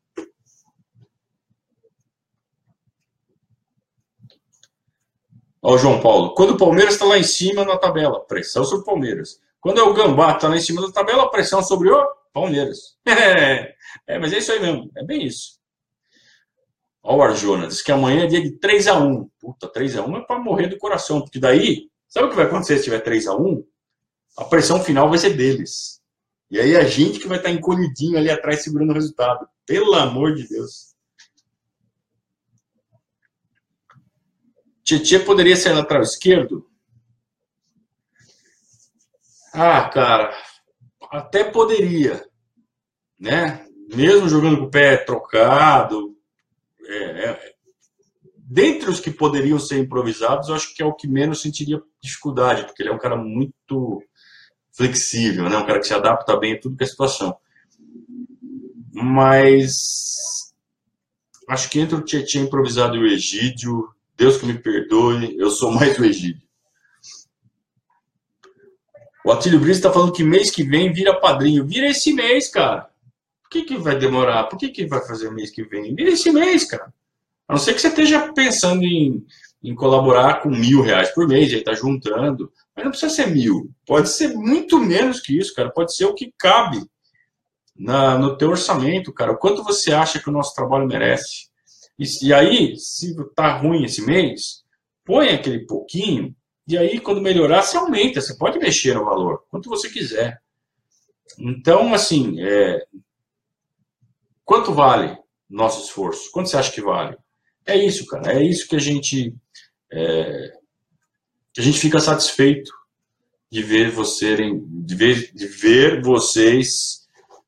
Ó, João Paulo, quando o Palmeiras está lá em cima na tabela, pressão sobre o Palmeiras. Quando é o Gambá está lá em cima da tabela, pressão sobre o Palmeiras. Mas é isso aí mesmo, é bem isso. Ó, o Arjona, diz que amanhã é dia de 3-1. Puta, 3-1 é para morrer do coração, porque daí, sabe o que vai acontecer se tiver 3-1? A pressão final vai ser deles. E aí a gente que vai estar encolhidinho ali atrás segurando o resultado. Pelo amor de Deus. Tietê poderia ser lateral esquerdo? Ah, cara, até poderia, né? Mesmo jogando com o pé trocado. Dentre os que poderiam ser improvisados, eu acho que é o que menos sentiria dificuldade, porque ele é um cara muito flexível, né? Um cara que se adapta bem a tudo que é situação. Mas acho que entre o Tietê improvisado e o Egídio, Deus que me perdoe, eu sou mais o Egídio. O Atílio Brito está falando que mês que vem vira padrinho. Vira esse mês, cara. Por que vai demorar? Por que vai fazer o mês que vem? Vira esse mês, cara. A não ser que você esteja pensando em colaborar com R$1.000 por mês, aí está juntando. Mas não precisa ser 1.000. Pode ser muito menos que isso, cara. Pode ser o que cabe no teu orçamento, cara. O quanto você acha que o nosso trabalho merece. E aí, se tá ruim esse mês, põe aquele pouquinho, e aí, quando melhorar, você aumenta. Você pode mexer no valor, quanto você quiser. Então, assim, quanto vale nosso esforço? Quanto você acha que vale? É isso, cara. É isso que a gente fica satisfeito de ver vocês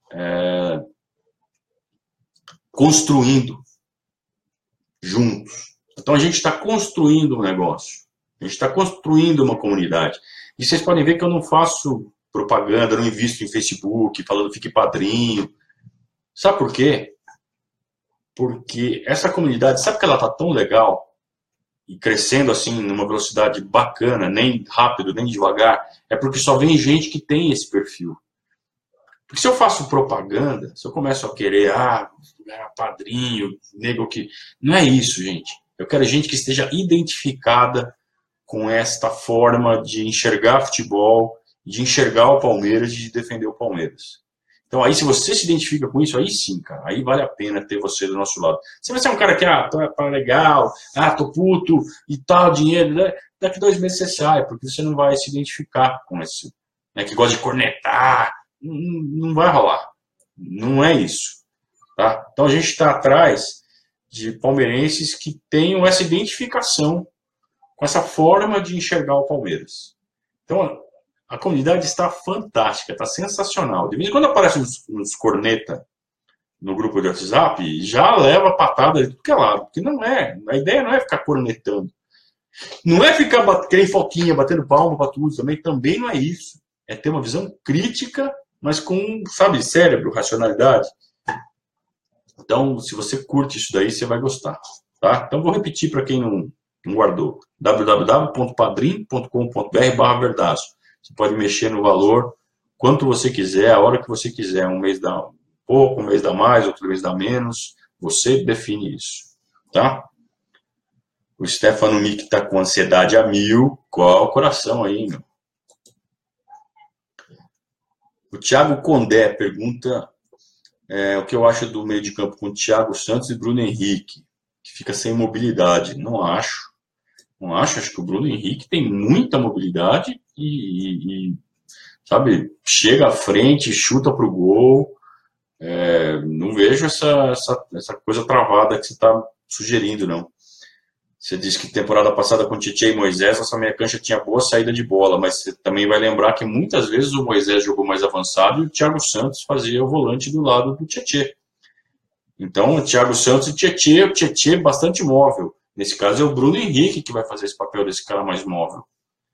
construindo juntos. Então a gente está construindo um negócio, a gente está construindo uma comunidade. E vocês podem ver que eu não faço propaganda, não invisto em Facebook, falando fique padrinho. Sabe por quê? Porque essa comunidade, sabe que ela está tão legal e crescendo assim numa velocidade bacana, nem rápido, nem devagar, é porque só vem gente que tem esse perfil. Porque se eu faço propaganda, se eu começo a querer, padrinho, nego que... Não é isso, gente. Eu quero gente que esteja identificada com esta forma de enxergar futebol, de enxergar o Palmeiras e de defender o Palmeiras. Então aí, se você se identifica com isso, aí sim, cara, aí vale a pena ter você do nosso lado. Se você é um cara que, tá legal, tô puto e tal, dinheiro, né? Daqui 2 meses você sai, porque você não vai se identificar com esse, né, que gosta de cornetar. Não vai rolar. Não é isso. Tá? Então a gente está atrás de palmeirenses que tenham essa identificação com essa forma de enxergar o Palmeiras. Então a comunidade está fantástica, está sensacional. De vez em quando aparece uns corneta no grupo de WhatsApp e já leva patada de tudo que é lado. Porque não é. A ideia não é ficar cornetando. Não é ficar querendo foquinha, batendo palma para tudo também. Também não é isso. É ter uma visão crítica, mas com, sabe, cérebro, racionalidade. Então, se você curte isso daí, você vai gostar. Tá? Então, vou repetir para quem não guardou. www.padrim.com.br/Verdazo. Você pode mexer no valor quanto você quiser, a hora que você quiser. Um mês dá um pouco, um mês dá mais, outro mês dá menos. Você define isso. Tá? O Stefano Mick está com ansiedade a 1000. Qual o coração aí, meu? O Thiago Condé pergunta o que eu acho do meio de campo com Thiago Santos e Bruno Henrique, que fica sem mobilidade. Não acho. Acho que o Bruno Henrique tem muita mobilidade e sabe, chega à frente, chuta para o gol. Não vejo essa coisa travada que você está sugerindo, não. Você disse que temporada passada com Tietê e Moisés, essa meia cancha tinha boa saída de bola, mas você também vai lembrar que muitas vezes o Moisés jogou mais avançado e o Thiago Santos fazia o volante do lado do Tietê. Então, o Thiago Santos e o Tietê bastante móvel. Nesse caso é o Bruno Henrique que vai fazer esse papel desse cara mais móvel.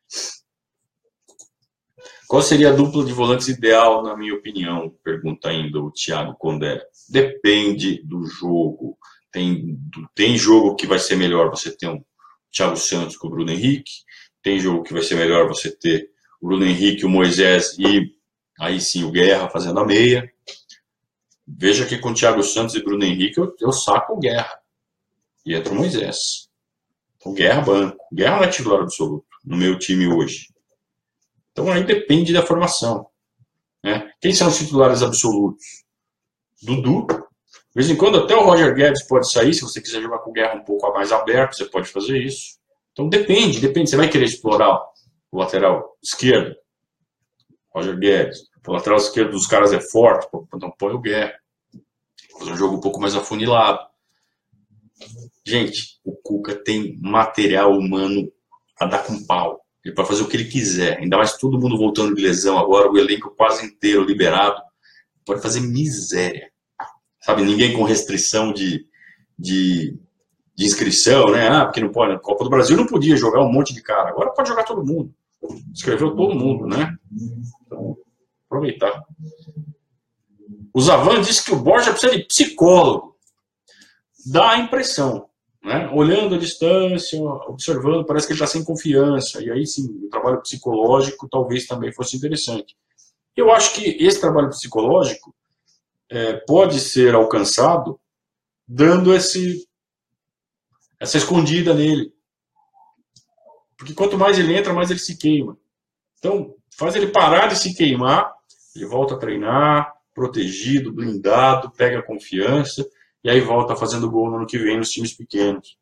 Qual seria a dupla de volantes ideal, na minha opinião? Pergunta ainda o Thiago Condé. Depende do jogo. Tem jogo que vai ser melhor você ter um Thiago Santos com o Bruno Henrique. Tem jogo que vai ser melhor você ter o Bruno Henrique, o Moisés e aí sim o Guerra fazendo a meia. Veja que com o Thiago Santos e Bruno Henrique eu saco o Guerra. E entra o Moisés. O Guerra banco. O Guerra não é titular absoluto no meu time hoje. Então aí depende da formação. Né? Quem são os titulares absolutos? Dudu. De vez em quando até o Roger Guedes pode sair. Se você quiser jogar com o Guerra um pouco mais aberto, você pode fazer isso. Então depende. Você vai querer explorar o lateral esquerdo? Roger Guedes. O lateral esquerdo dos caras é forte. Então põe o Guerra. Fazer um jogo um pouco mais afunilado. Gente, o Cuca tem material humano a dar com pau. Ele pode fazer o que ele quiser. Ainda mais todo mundo voltando de lesão agora, o elenco quase inteiro liberado. Pode fazer miséria. Sabe, ninguém com restrição de inscrição, né? Ah, porque não pode. Na Copa do Brasil não podia jogar um monte de cara. Agora pode jogar todo mundo. Escreveu todo mundo, né? Então, aproveitar. O Zavan disse que o Borja precisa de psicólogo. Dá a impressão. Né? Olhando a distância, observando, parece que ele está sem confiança. E aí sim, o trabalho psicológico talvez também fosse interessante. Eu acho que esse trabalho psicológico pode ser alcançado dando essa escondida nele. Porque quanto mais ele entra, mais ele se queima. Então, faz ele parar de se queimar, ele volta a treinar, protegido, blindado, pega confiança. E aí volta fazendo gol no ano que vem nos times pequenos.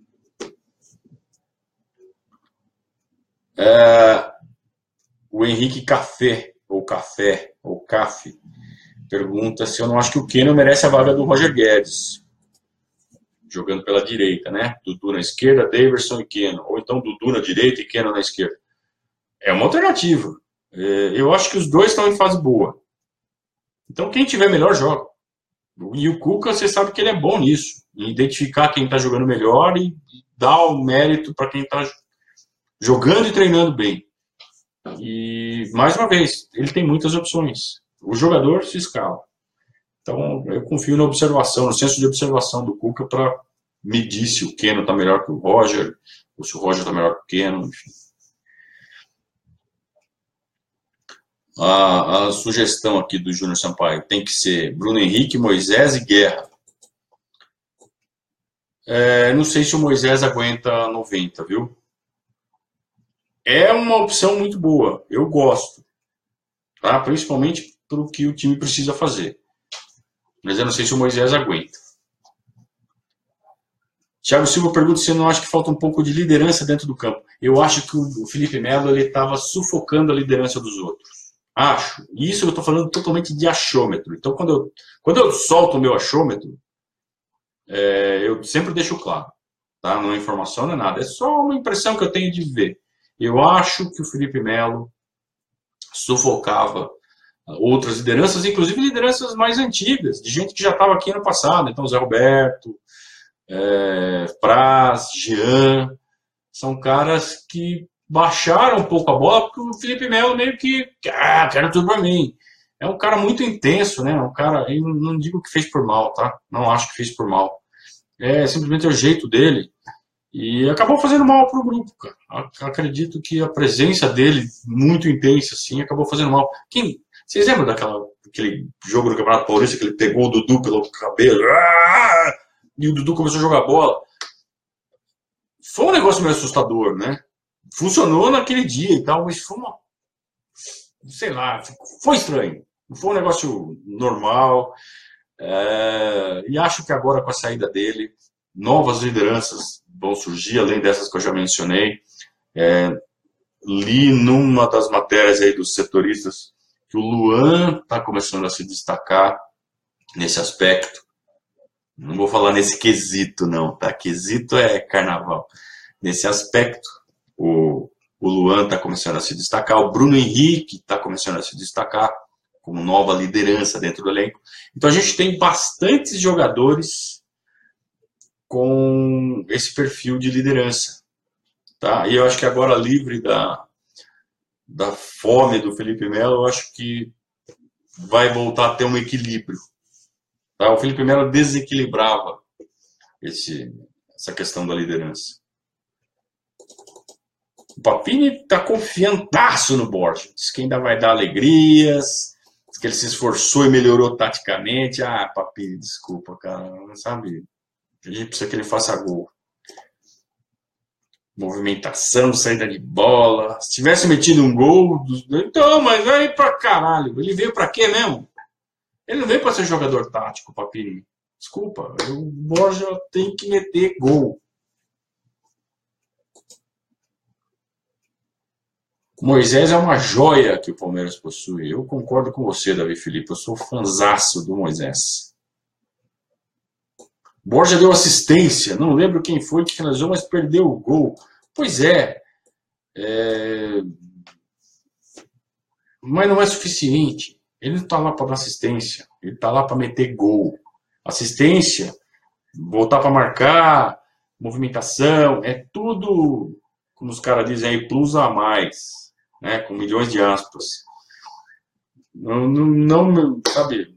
O Henrique Café, ou Café, pergunta se eu não acho que o Keno merece a vaga do Roger Guedes. Jogando pela direita, né? Dudu na esquerda, Daverson e Keno. Ou então Dudu na direita e Keno na esquerda. É uma alternativa. Eu acho que os dois estão em fase boa. Então quem tiver melhor joga. E o Cuca, você sabe que ele é bom nisso, em identificar quem está jogando melhor e dar o mérito para quem está jogando e treinando bem. E, mais uma vez, ele tem muitas opções. O jogador se escala. Então, eu confio na observação, no senso de observação do Cuca para medir se o Keno está melhor que o Roger, ou se o Roger está melhor que o Keno, enfim. A sugestão aqui do Júnior Sampaio tem que ser Bruno Henrique, Moisés e Guerra. Não sei se o Moisés aguenta 90, viu? É uma opção muito boa, eu gosto. Tá? Principalmente para o que o time precisa fazer. Mas eu não sei se o Moisés aguenta. Thiago Silva pergunta se eu não acho que falta um pouco de liderança dentro do campo. Eu acho que o Felipe Melo estava sufocando a liderança dos outros. Acho. Isso eu estou falando totalmente de achômetro. Então, quando eu solto o meu achômetro, eu sempre deixo claro. Tá? Não é informação, não é nada. É só uma impressão que eu tenho de ver. Eu acho que o Felipe Melo sufocava outras lideranças, inclusive lideranças mais antigas, de gente que já estava aqui no passado. Então, Zé Roberto, Praz, Jean, são caras que baixaram um pouco a bola, porque o Felipe Melo meio que quero tudo pra mim. É um cara muito intenso, né? Um cara, eu não digo que fez por mal, tá? Não acho que fez por mal. É simplesmente o jeito dele. E acabou fazendo mal pro grupo, cara. Acredito que a presença dele, muito intensa, assim, acabou fazendo mal. Vocês lembram daquele jogo do Campeonato Paulista que ele pegou o Dudu pelo cabelo? E o Dudu começou a jogar bola? Foi um negócio meio assustador, né? Funcionou naquele dia e tal, mas foi sei lá, foi estranho. Não foi um negócio normal. E acho que agora, com a saída dele, novas lideranças vão surgir, além dessas que eu já mencionei. Li numa das matérias aí dos setoristas que o Luan está começando a se destacar nesse aspecto. Não vou falar nesse quesito, não, tá? Quesito é carnaval. Nesse aspecto, o Luan está começando a se destacar, o Bruno Henrique está começando a se destacar como nova liderança dentro do elenco. Então a gente tem bastantes jogadores com esse perfil de liderança, tá? E eu acho que agora, livre da fome do Felipe Melo, eu acho que vai voltar a ter um equilíbrio, tá? O Felipe Melo desequilibrava essa questão da liderança. O Papini tá confiantaço no Borja. Diz que ainda vai dar alegrias, diz que ele se esforçou e melhorou taticamente. Ah, Papini, desculpa, cara, não sabe? A gente precisa que ele faça gol. Movimentação, saída de bola. Se tivesse metido um gol, então, mas vai pra caralho. Ele veio pra quê mesmo? Ele não veio pra ser jogador tático, Papini. Desculpa, o Borja tem que meter gol. Moisés é uma joia que o Palmeiras possui. Eu concordo com você, Davi Felipe. Eu sou fãzaço do Moisés. Borja deu assistência. Não lembro quem foi que finalizou, mas perdeu o gol. Pois é. Mas não é suficiente. Ele não está lá para dar assistência. Ele está lá para meter gol. Assistência, voltar para marcar, movimentação, é tudo, como os caras dizem aí, plus a mais. Né, com milhões de aspas. Não, sabe?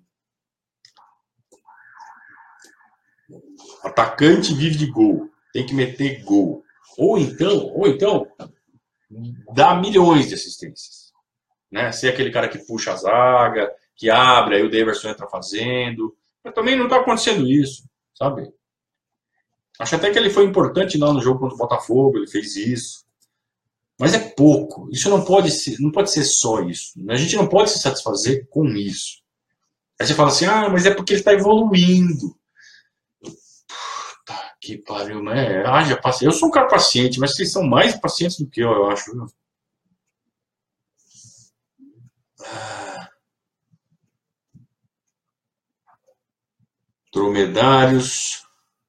Atacante vive de gol. Tem que meter gol. Ou então, dá milhões de assistências. Né? Ser aquele cara que puxa a zaga, que abre, aí o Daverson entra fazendo. Mas também não está acontecendo isso, sabe? Acho até que ele foi importante não, no jogo contra o Botafogo, ele fez isso. Mas é pouco. Isso não pode ser só isso. A gente não pode se satisfazer com isso. Aí você fala assim, mas é porque ele está evoluindo. Puta que pariu, né? Já passei. Eu sou um cara paciente, mas vocês são mais pacientes do que eu acho. Viu? Dromedários.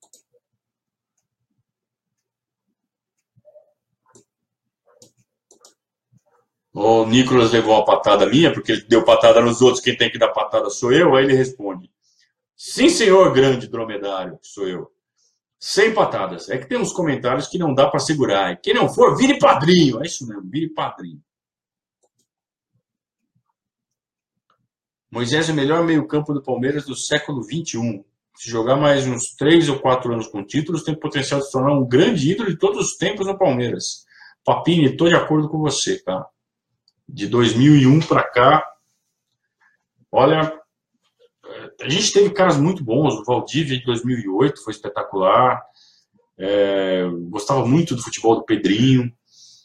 O Nicolas levou a patada minha, porque ele deu patada nos outros, quem tem que dar patada sou eu. Aí ele responde: sim, senhor, grande dromedário, sou eu. Sem patadas. É que tem uns comentários que não dá para segurar. E quem não for, vire padrinho. É isso mesmo, vire padrinho. Moisés é o melhor meio-campo do Palmeiras do século XXI. Se jogar mais uns 3 ou 4 anos com títulos, tem potencial de se tornar um grande ídolo de todos os tempos no Palmeiras. Papini, estou de acordo com você, tá? De 2001 para cá, olha, a gente teve caras muito bons. O Valdívia de 2008 foi espetacular. Gostava muito do futebol do Pedrinho,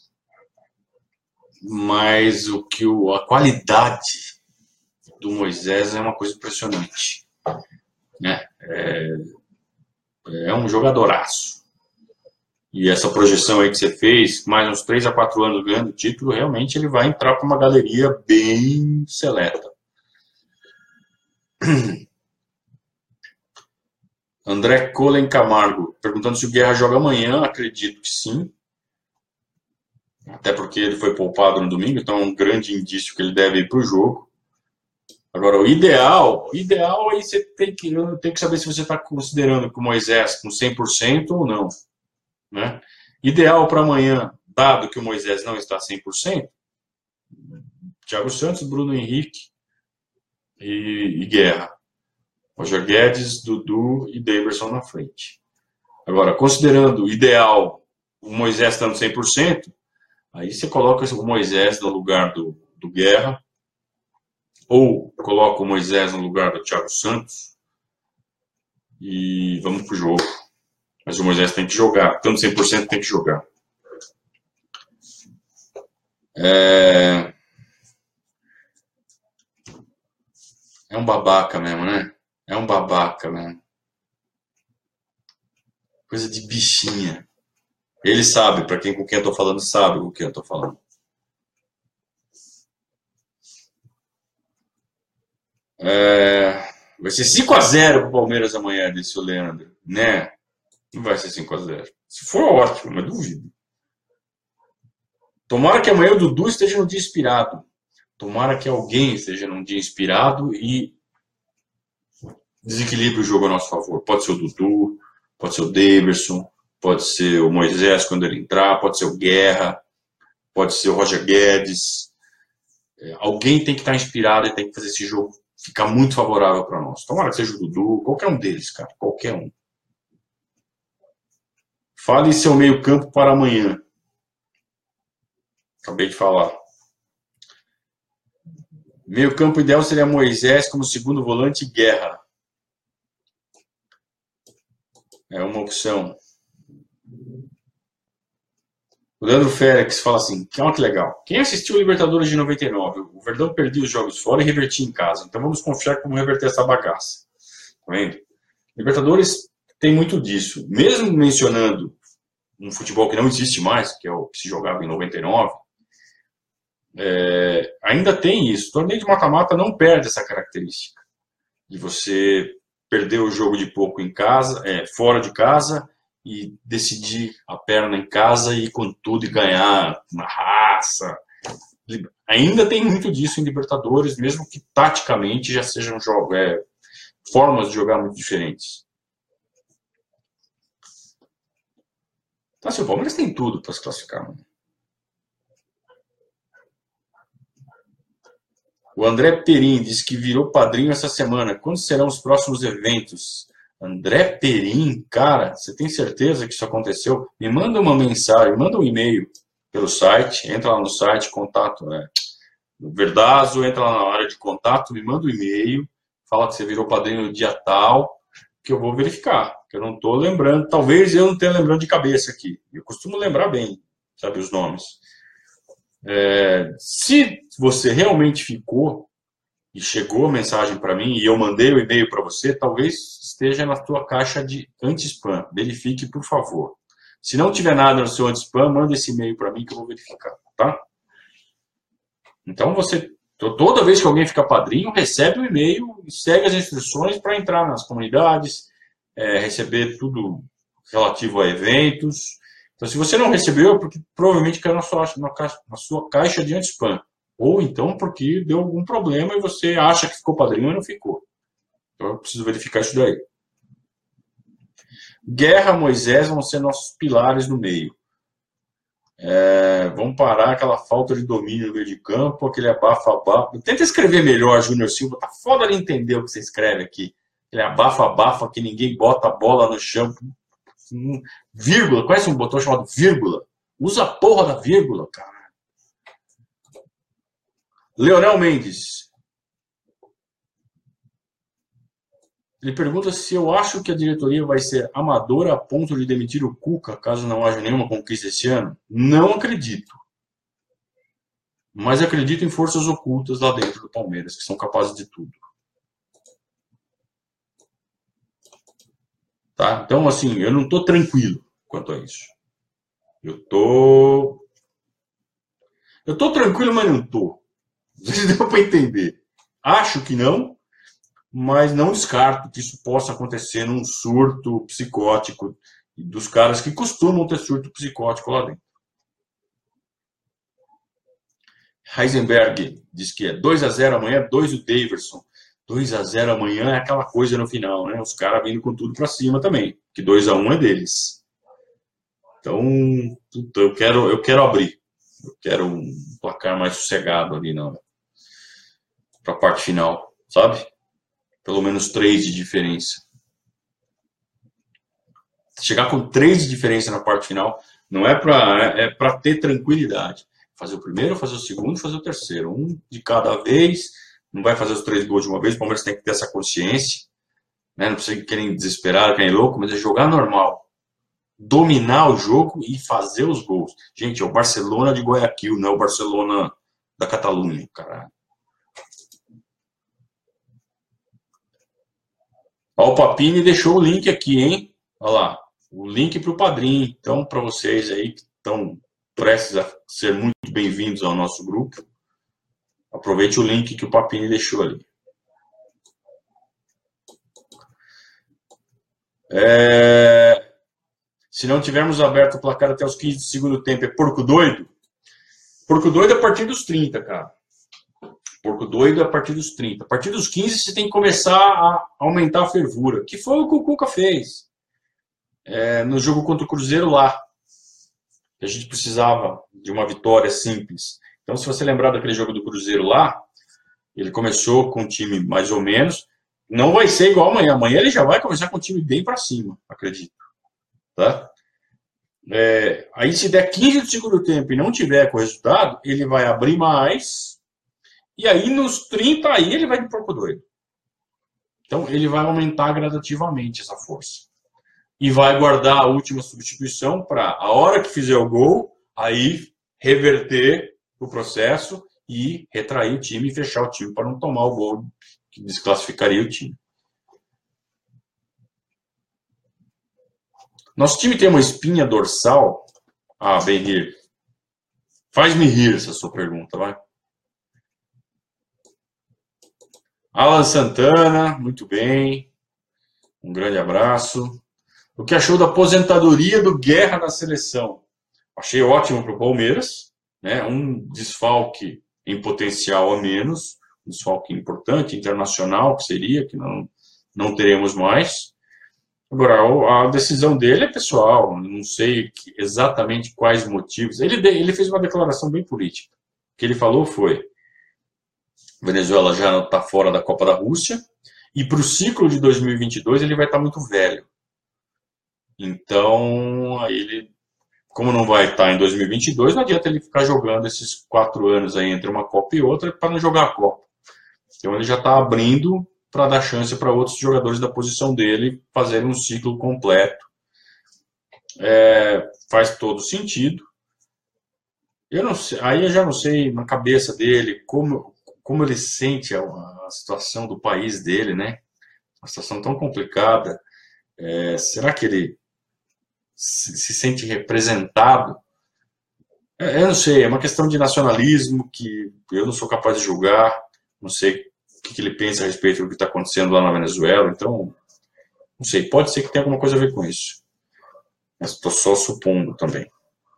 mas a qualidade do Moisés é uma coisa impressionante, né? É um jogadoraço. E essa projeção aí que você fez, mais uns 3 a 4 anos ganhando título, realmente ele vai entrar para uma galeria bem seleta. André Colen Camargo, perguntando se o Guerra joga amanhã. Acredito que sim. Até porque ele foi poupado no domingo, então é um grande indício que ele deve ir para o jogo. Agora, o ideal aí você tem que saber se você está considerando que o Moisés com 100% ou não. Né? Ideal para amanhã, dado que o Moisés não está 100%, Thiago Santos, Bruno Henrique e Guerra. Roger Guedes, Dudu e Daverson na frente. Agora, considerando ideal o Moisés estando 100%, aí você coloca o Moisés no lugar do Guerra, ou coloca o Moisés no lugar do Thiago Santos e vamos pro jogo. Mas o Moisés tem que jogar, estando 100% tem que jogar. É um babaca mesmo, né? É um babaca mesmo. Coisa de bichinha. Ele sabe, para com quem eu tô falando, sabe o que eu tô falando. Vai ser 5-0 pro Palmeiras amanhã, disse o Leandro. Né? Não vai ser 5-0. Se for, ótimo, mas duvido. Tomara que amanhã o Dudu esteja num dia inspirado. Tomara que alguém esteja num dia inspirado e desequilibre o jogo a nosso favor. Pode ser o Dudu, pode ser o Daverson, pode ser o Moisés quando ele entrar, pode ser o Guerra, pode ser o Roger Guedes. Alguém tem que estar inspirado e tem que fazer esse jogo ficar muito favorável para nós. Tomara que seja o Dudu, qualquer um deles, cara, qualquer um. Fale seu meio-campo para amanhã. Acabei de falar. Meio-campo ideal seria Moisés como segundo volante e Guerra. É uma opção. O Leandro Félix fala assim, olha que legal. Quem assistiu o Libertadores de 99? O Verdão perdia os jogos fora e revertia em casa. Então vamos confiar como reverter essa bagaça. Tá vendo? Libertadores tem muito disso. Mesmo mencionando um futebol que não existe mais, que é o que se jogava em 99, ainda tem isso. O torneio de mata-mata não perde essa característica de você perder o jogo de pouco em casa, fora de casa, e decidir a perna em casa e ir com tudo e ganhar na raça. Ainda tem muito disso em Libertadores, mesmo que taticamente já sejam jogos, formas de jogar muito diferentes. Então, assim, o Palmeiras tem tudo para se classificar. Mano. O André Perim disse que virou padrinho essa semana. Quando serão os próximos eventos? André Perim, cara, você tem certeza que isso aconteceu? Me manda uma mensagem, manda um e-mail pelo site, entra lá no site, contato, no Verdazo, entra lá na área de contato, me manda um e-mail, fala que você virou padrinho no dia tal, que eu vou verificar, que eu não estou lembrando, talvez eu não tenha lembrando de cabeça aqui, eu costumo lembrar bem, sabe, os nomes. Se você realmente ficou e chegou a mensagem para mim e eu mandei o e-mail para você, talvez esteja na sua caixa de anti-spam. Verifique, por favor. Se não tiver nada no seu anti-spam, manda esse e-mail para mim que eu vou verificar, tá? Então, toda vez que alguém fica padrinho, recebe o e-mail e segue as instruções para entrar nas comunidades, receber tudo relativo a eventos. Então, se você não recebeu, é porque provavelmente caiu na sua caixa de anti-spam. Ou então porque deu algum problema e você acha que ficou padrinho e não ficou. Então eu preciso verificar isso daí. Guerra, Moisés vão ser nossos pilares no meio. Vamos parar aquela falta de domínio no meio de campo, aquele abafa-abafa. Tenta escrever melhor, Júnior Silva. Tá foda de entender o que você escreve aqui. Aquele abafa-abafa que ninguém bota a bola no chão. Vírgula. Conhece um botão chamado vírgula? Usa a porra da vírgula, cara. Leonel Mendes. Ele pergunta se eu acho que a diretoria vai ser amadora a ponto de demitir o Cuca, caso não haja nenhuma conquista esse ano. Não acredito. Mas acredito em forças ocultas lá dentro do Palmeiras, que são capazes de tudo. Tá? Então, assim, eu não estou tranquilo quanto a isso. Eu tô tranquilo, mas não tô. Não sei se deu para entender. Acho que não, mas não descarto que isso possa acontecer num surto psicótico dos caras que costumam ter surto psicótico lá dentro. Heisenberg diz que é 2-0 amanhã, 2 o Daverson. 2-0 amanhã é aquela coisa no final, né? Os caras vindo com tudo para cima também, que 2-1 é deles. Então, eu quero abrir. Eu quero um placar mais sossegado ali para a parte final, sabe? Pelo menos 3 de diferença. Chegar com 3 de diferença na parte final não é para ter tranquilidade. Fazer o primeiro, fazer o segundo, fazer o terceiro. Um de cada vez. Não vai fazer os 3 gols de uma vez. O Palmeiras tem que ter essa consciência. Né? Não precisa querer desesperado, querer louco, mas é jogar normal. Dominar o jogo e fazer os gols. Gente, é o Barcelona de Guayaquil, não é o Barcelona da Catalunha, caralho. Ó, o Papini deixou o link aqui, hein? Olha lá, o link para o padrinho. Então, para vocês aí que estão prestes a ser muito bem-vindos ao nosso grupo, aproveite o link que o Papini deixou ali. Se não tivermos aberto o placar até os 15 do segundo tempo, é porco doido? Porco doido a partir dos 30, cara. Porco doido a partir dos 30. A partir dos 15, você tem que começar a aumentar a fervura, que foi o que o Cuca fez no jogo contra o Cruzeiro lá. A gente precisava de uma vitória simples. Então, se você lembrar daquele jogo do Cruzeiro lá, ele começou com um time mais ou menos. Não vai ser igual amanhã. Amanhã ele já vai começar com um time bem para cima, acredito. Tá? Aí, se der 15 do segundo tempo e não tiver com o resultado, ele vai abrir mais. E aí, nos 30, aí ele vai de porco doido. Então, ele vai aumentar gradativamente essa força. E vai guardar a última substituição para a hora que fizer o gol, aí reverter o processo e retrair o time e fechar o time para não tomar o gol que desclassificaria o time. Nosso time tem uma espinha dorsal. Ah, bem rir. Faz-me rir essa sua pergunta, vai. Alan Santana, muito bem. Um grande abraço. O que achou da aposentadoria do Guerra na seleção? Achei ótimo para o Palmeiras, né? Um desfalque em potencial a menos, um desfalque importante, internacional, que seria, que não teremos mais. Agora, a decisão dele é pessoal, não sei exatamente quais motivos. Ele fez uma declaração bem política. O que ele falou foi: Venezuela já está fora da Copa da Rússia, e para o ciclo de 2022 ele vai estar muito velho. Então, aí ele, como não vai estar em 2022, não adianta ele ficar jogando esses 4 anos aí entre uma Copa e outra para não jogar a Copa. Então, ele já está abrindo para dar chance para outros jogadores da posição dele fazerem um ciclo completo. Faz todo sentido. Eu não sei, aí eu já não sei na cabeça dele como ele sente a situação do país dele, né? Uma situação tão complicada. Será que ele se sente representado? Eu não sei, é uma questão de nacionalismo que eu não sou capaz de julgar, não sei o que ele pensa a respeito do que está acontecendo lá na Venezuela, então, não sei, pode ser que tenha alguma coisa a ver com isso, mas estou só supondo também.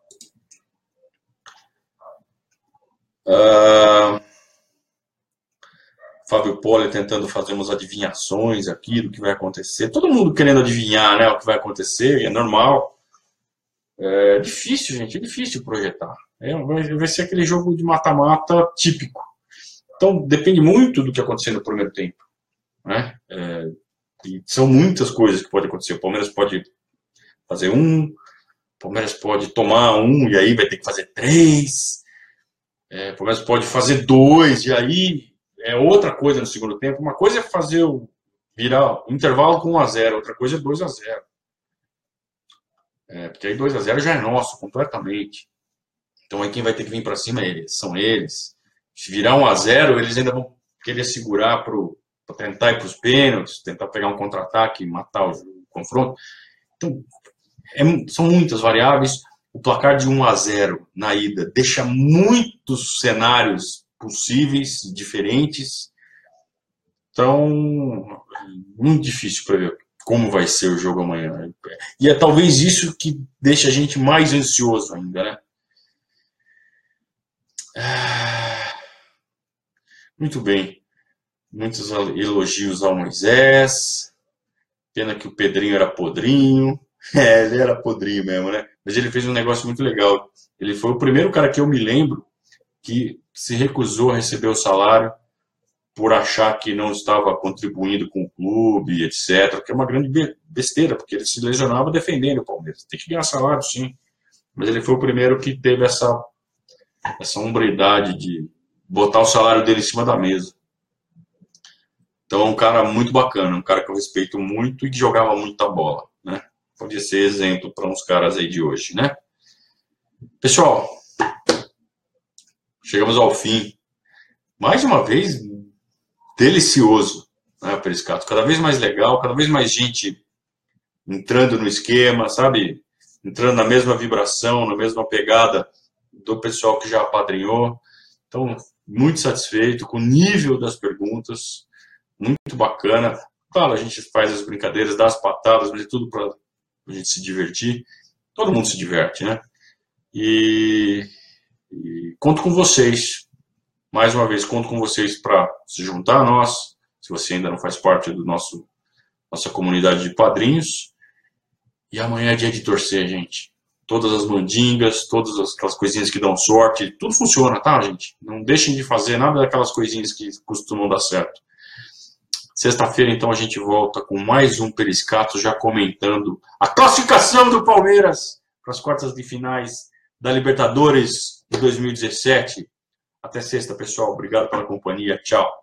Fábio Poli tentando fazer umas adivinhações aqui do que vai acontecer. Todo mundo querendo adivinhar, né, o que vai acontecer, é normal. É difícil, gente, é difícil projetar. Vai ser aquele jogo de mata-mata típico. Então, depende muito do que acontecer no primeiro tempo. Né? E são muitas coisas que podem acontecer. O Palmeiras pode fazer o Palmeiras pode tomar e aí vai ter que fazer 3. O Palmeiras pode fazer 2, e aí é outra coisa no segundo tempo. Uma coisa é virar o intervalo com 1-0, outra coisa é 2-0. Porque aí 2-0 já é nosso, completamente. Então aí quem vai ter que vir para cima são eles. Se virar 1-0, eles ainda vão querer segurar para tentar ir para os pênaltis, tentar pegar um contra-ataque e matar o confronto. Então, são muitas variáveis. O placar de 1-0 na ida deixa muitos cenários possíveis, diferentes. Então, muito difícil para ver como vai ser o jogo amanhã. E é talvez isso que deixa a gente mais ansioso ainda, né? Muito bem. Muitos elogios ao Moisés. Pena que o Pedrinho era podrinho. Ele era podrinho mesmo, né? Mas ele fez um negócio muito legal. Ele foi o primeiro cara que eu me lembro que se recusou a receber o salário por achar que não estava contribuindo com o clube, etc. Que é uma grande besteira, porque ele se lesionava defendendo o Palmeiras. Tem que ganhar salário, sim. Mas ele foi o primeiro que teve essa hombridade de botar o salário dele em cima da mesa. Então é um cara muito bacana, um cara que eu respeito muito e que jogava muita bola, né? Podia ser exemplo para uns caras aí de hoje, né? Pessoal, chegamos ao fim. Mais uma vez, delicioso, né, Periscato? Cada vez mais legal, cada vez mais gente entrando no esquema, sabe? Entrando na mesma vibração, na mesma pegada do pessoal que já apadrinhou. Então, muito satisfeito com o nível das perguntas, muito bacana. Claro, a gente faz as brincadeiras, dá as patadas, mas é tudo para a gente se divertir. Todo mundo se diverte, né? E conto com vocês. Mais uma vez, conto com vocês para se juntar a nós, se você ainda não faz parte do nossa comunidade de padrinhos. E amanhã é dia de torcer, gente. Todas as mandingas, todas aquelas coisinhas que dão sorte, tudo funciona, tá, gente? Não deixem de fazer nada daquelas coisinhas que costumam dar certo. Sexta-feira, então, a gente volta com mais um Periscato, já comentando a classificação do Palmeiras para as quartas de finais da Libertadores de 2017. Até sexta, pessoal. Obrigado pela companhia. Tchau.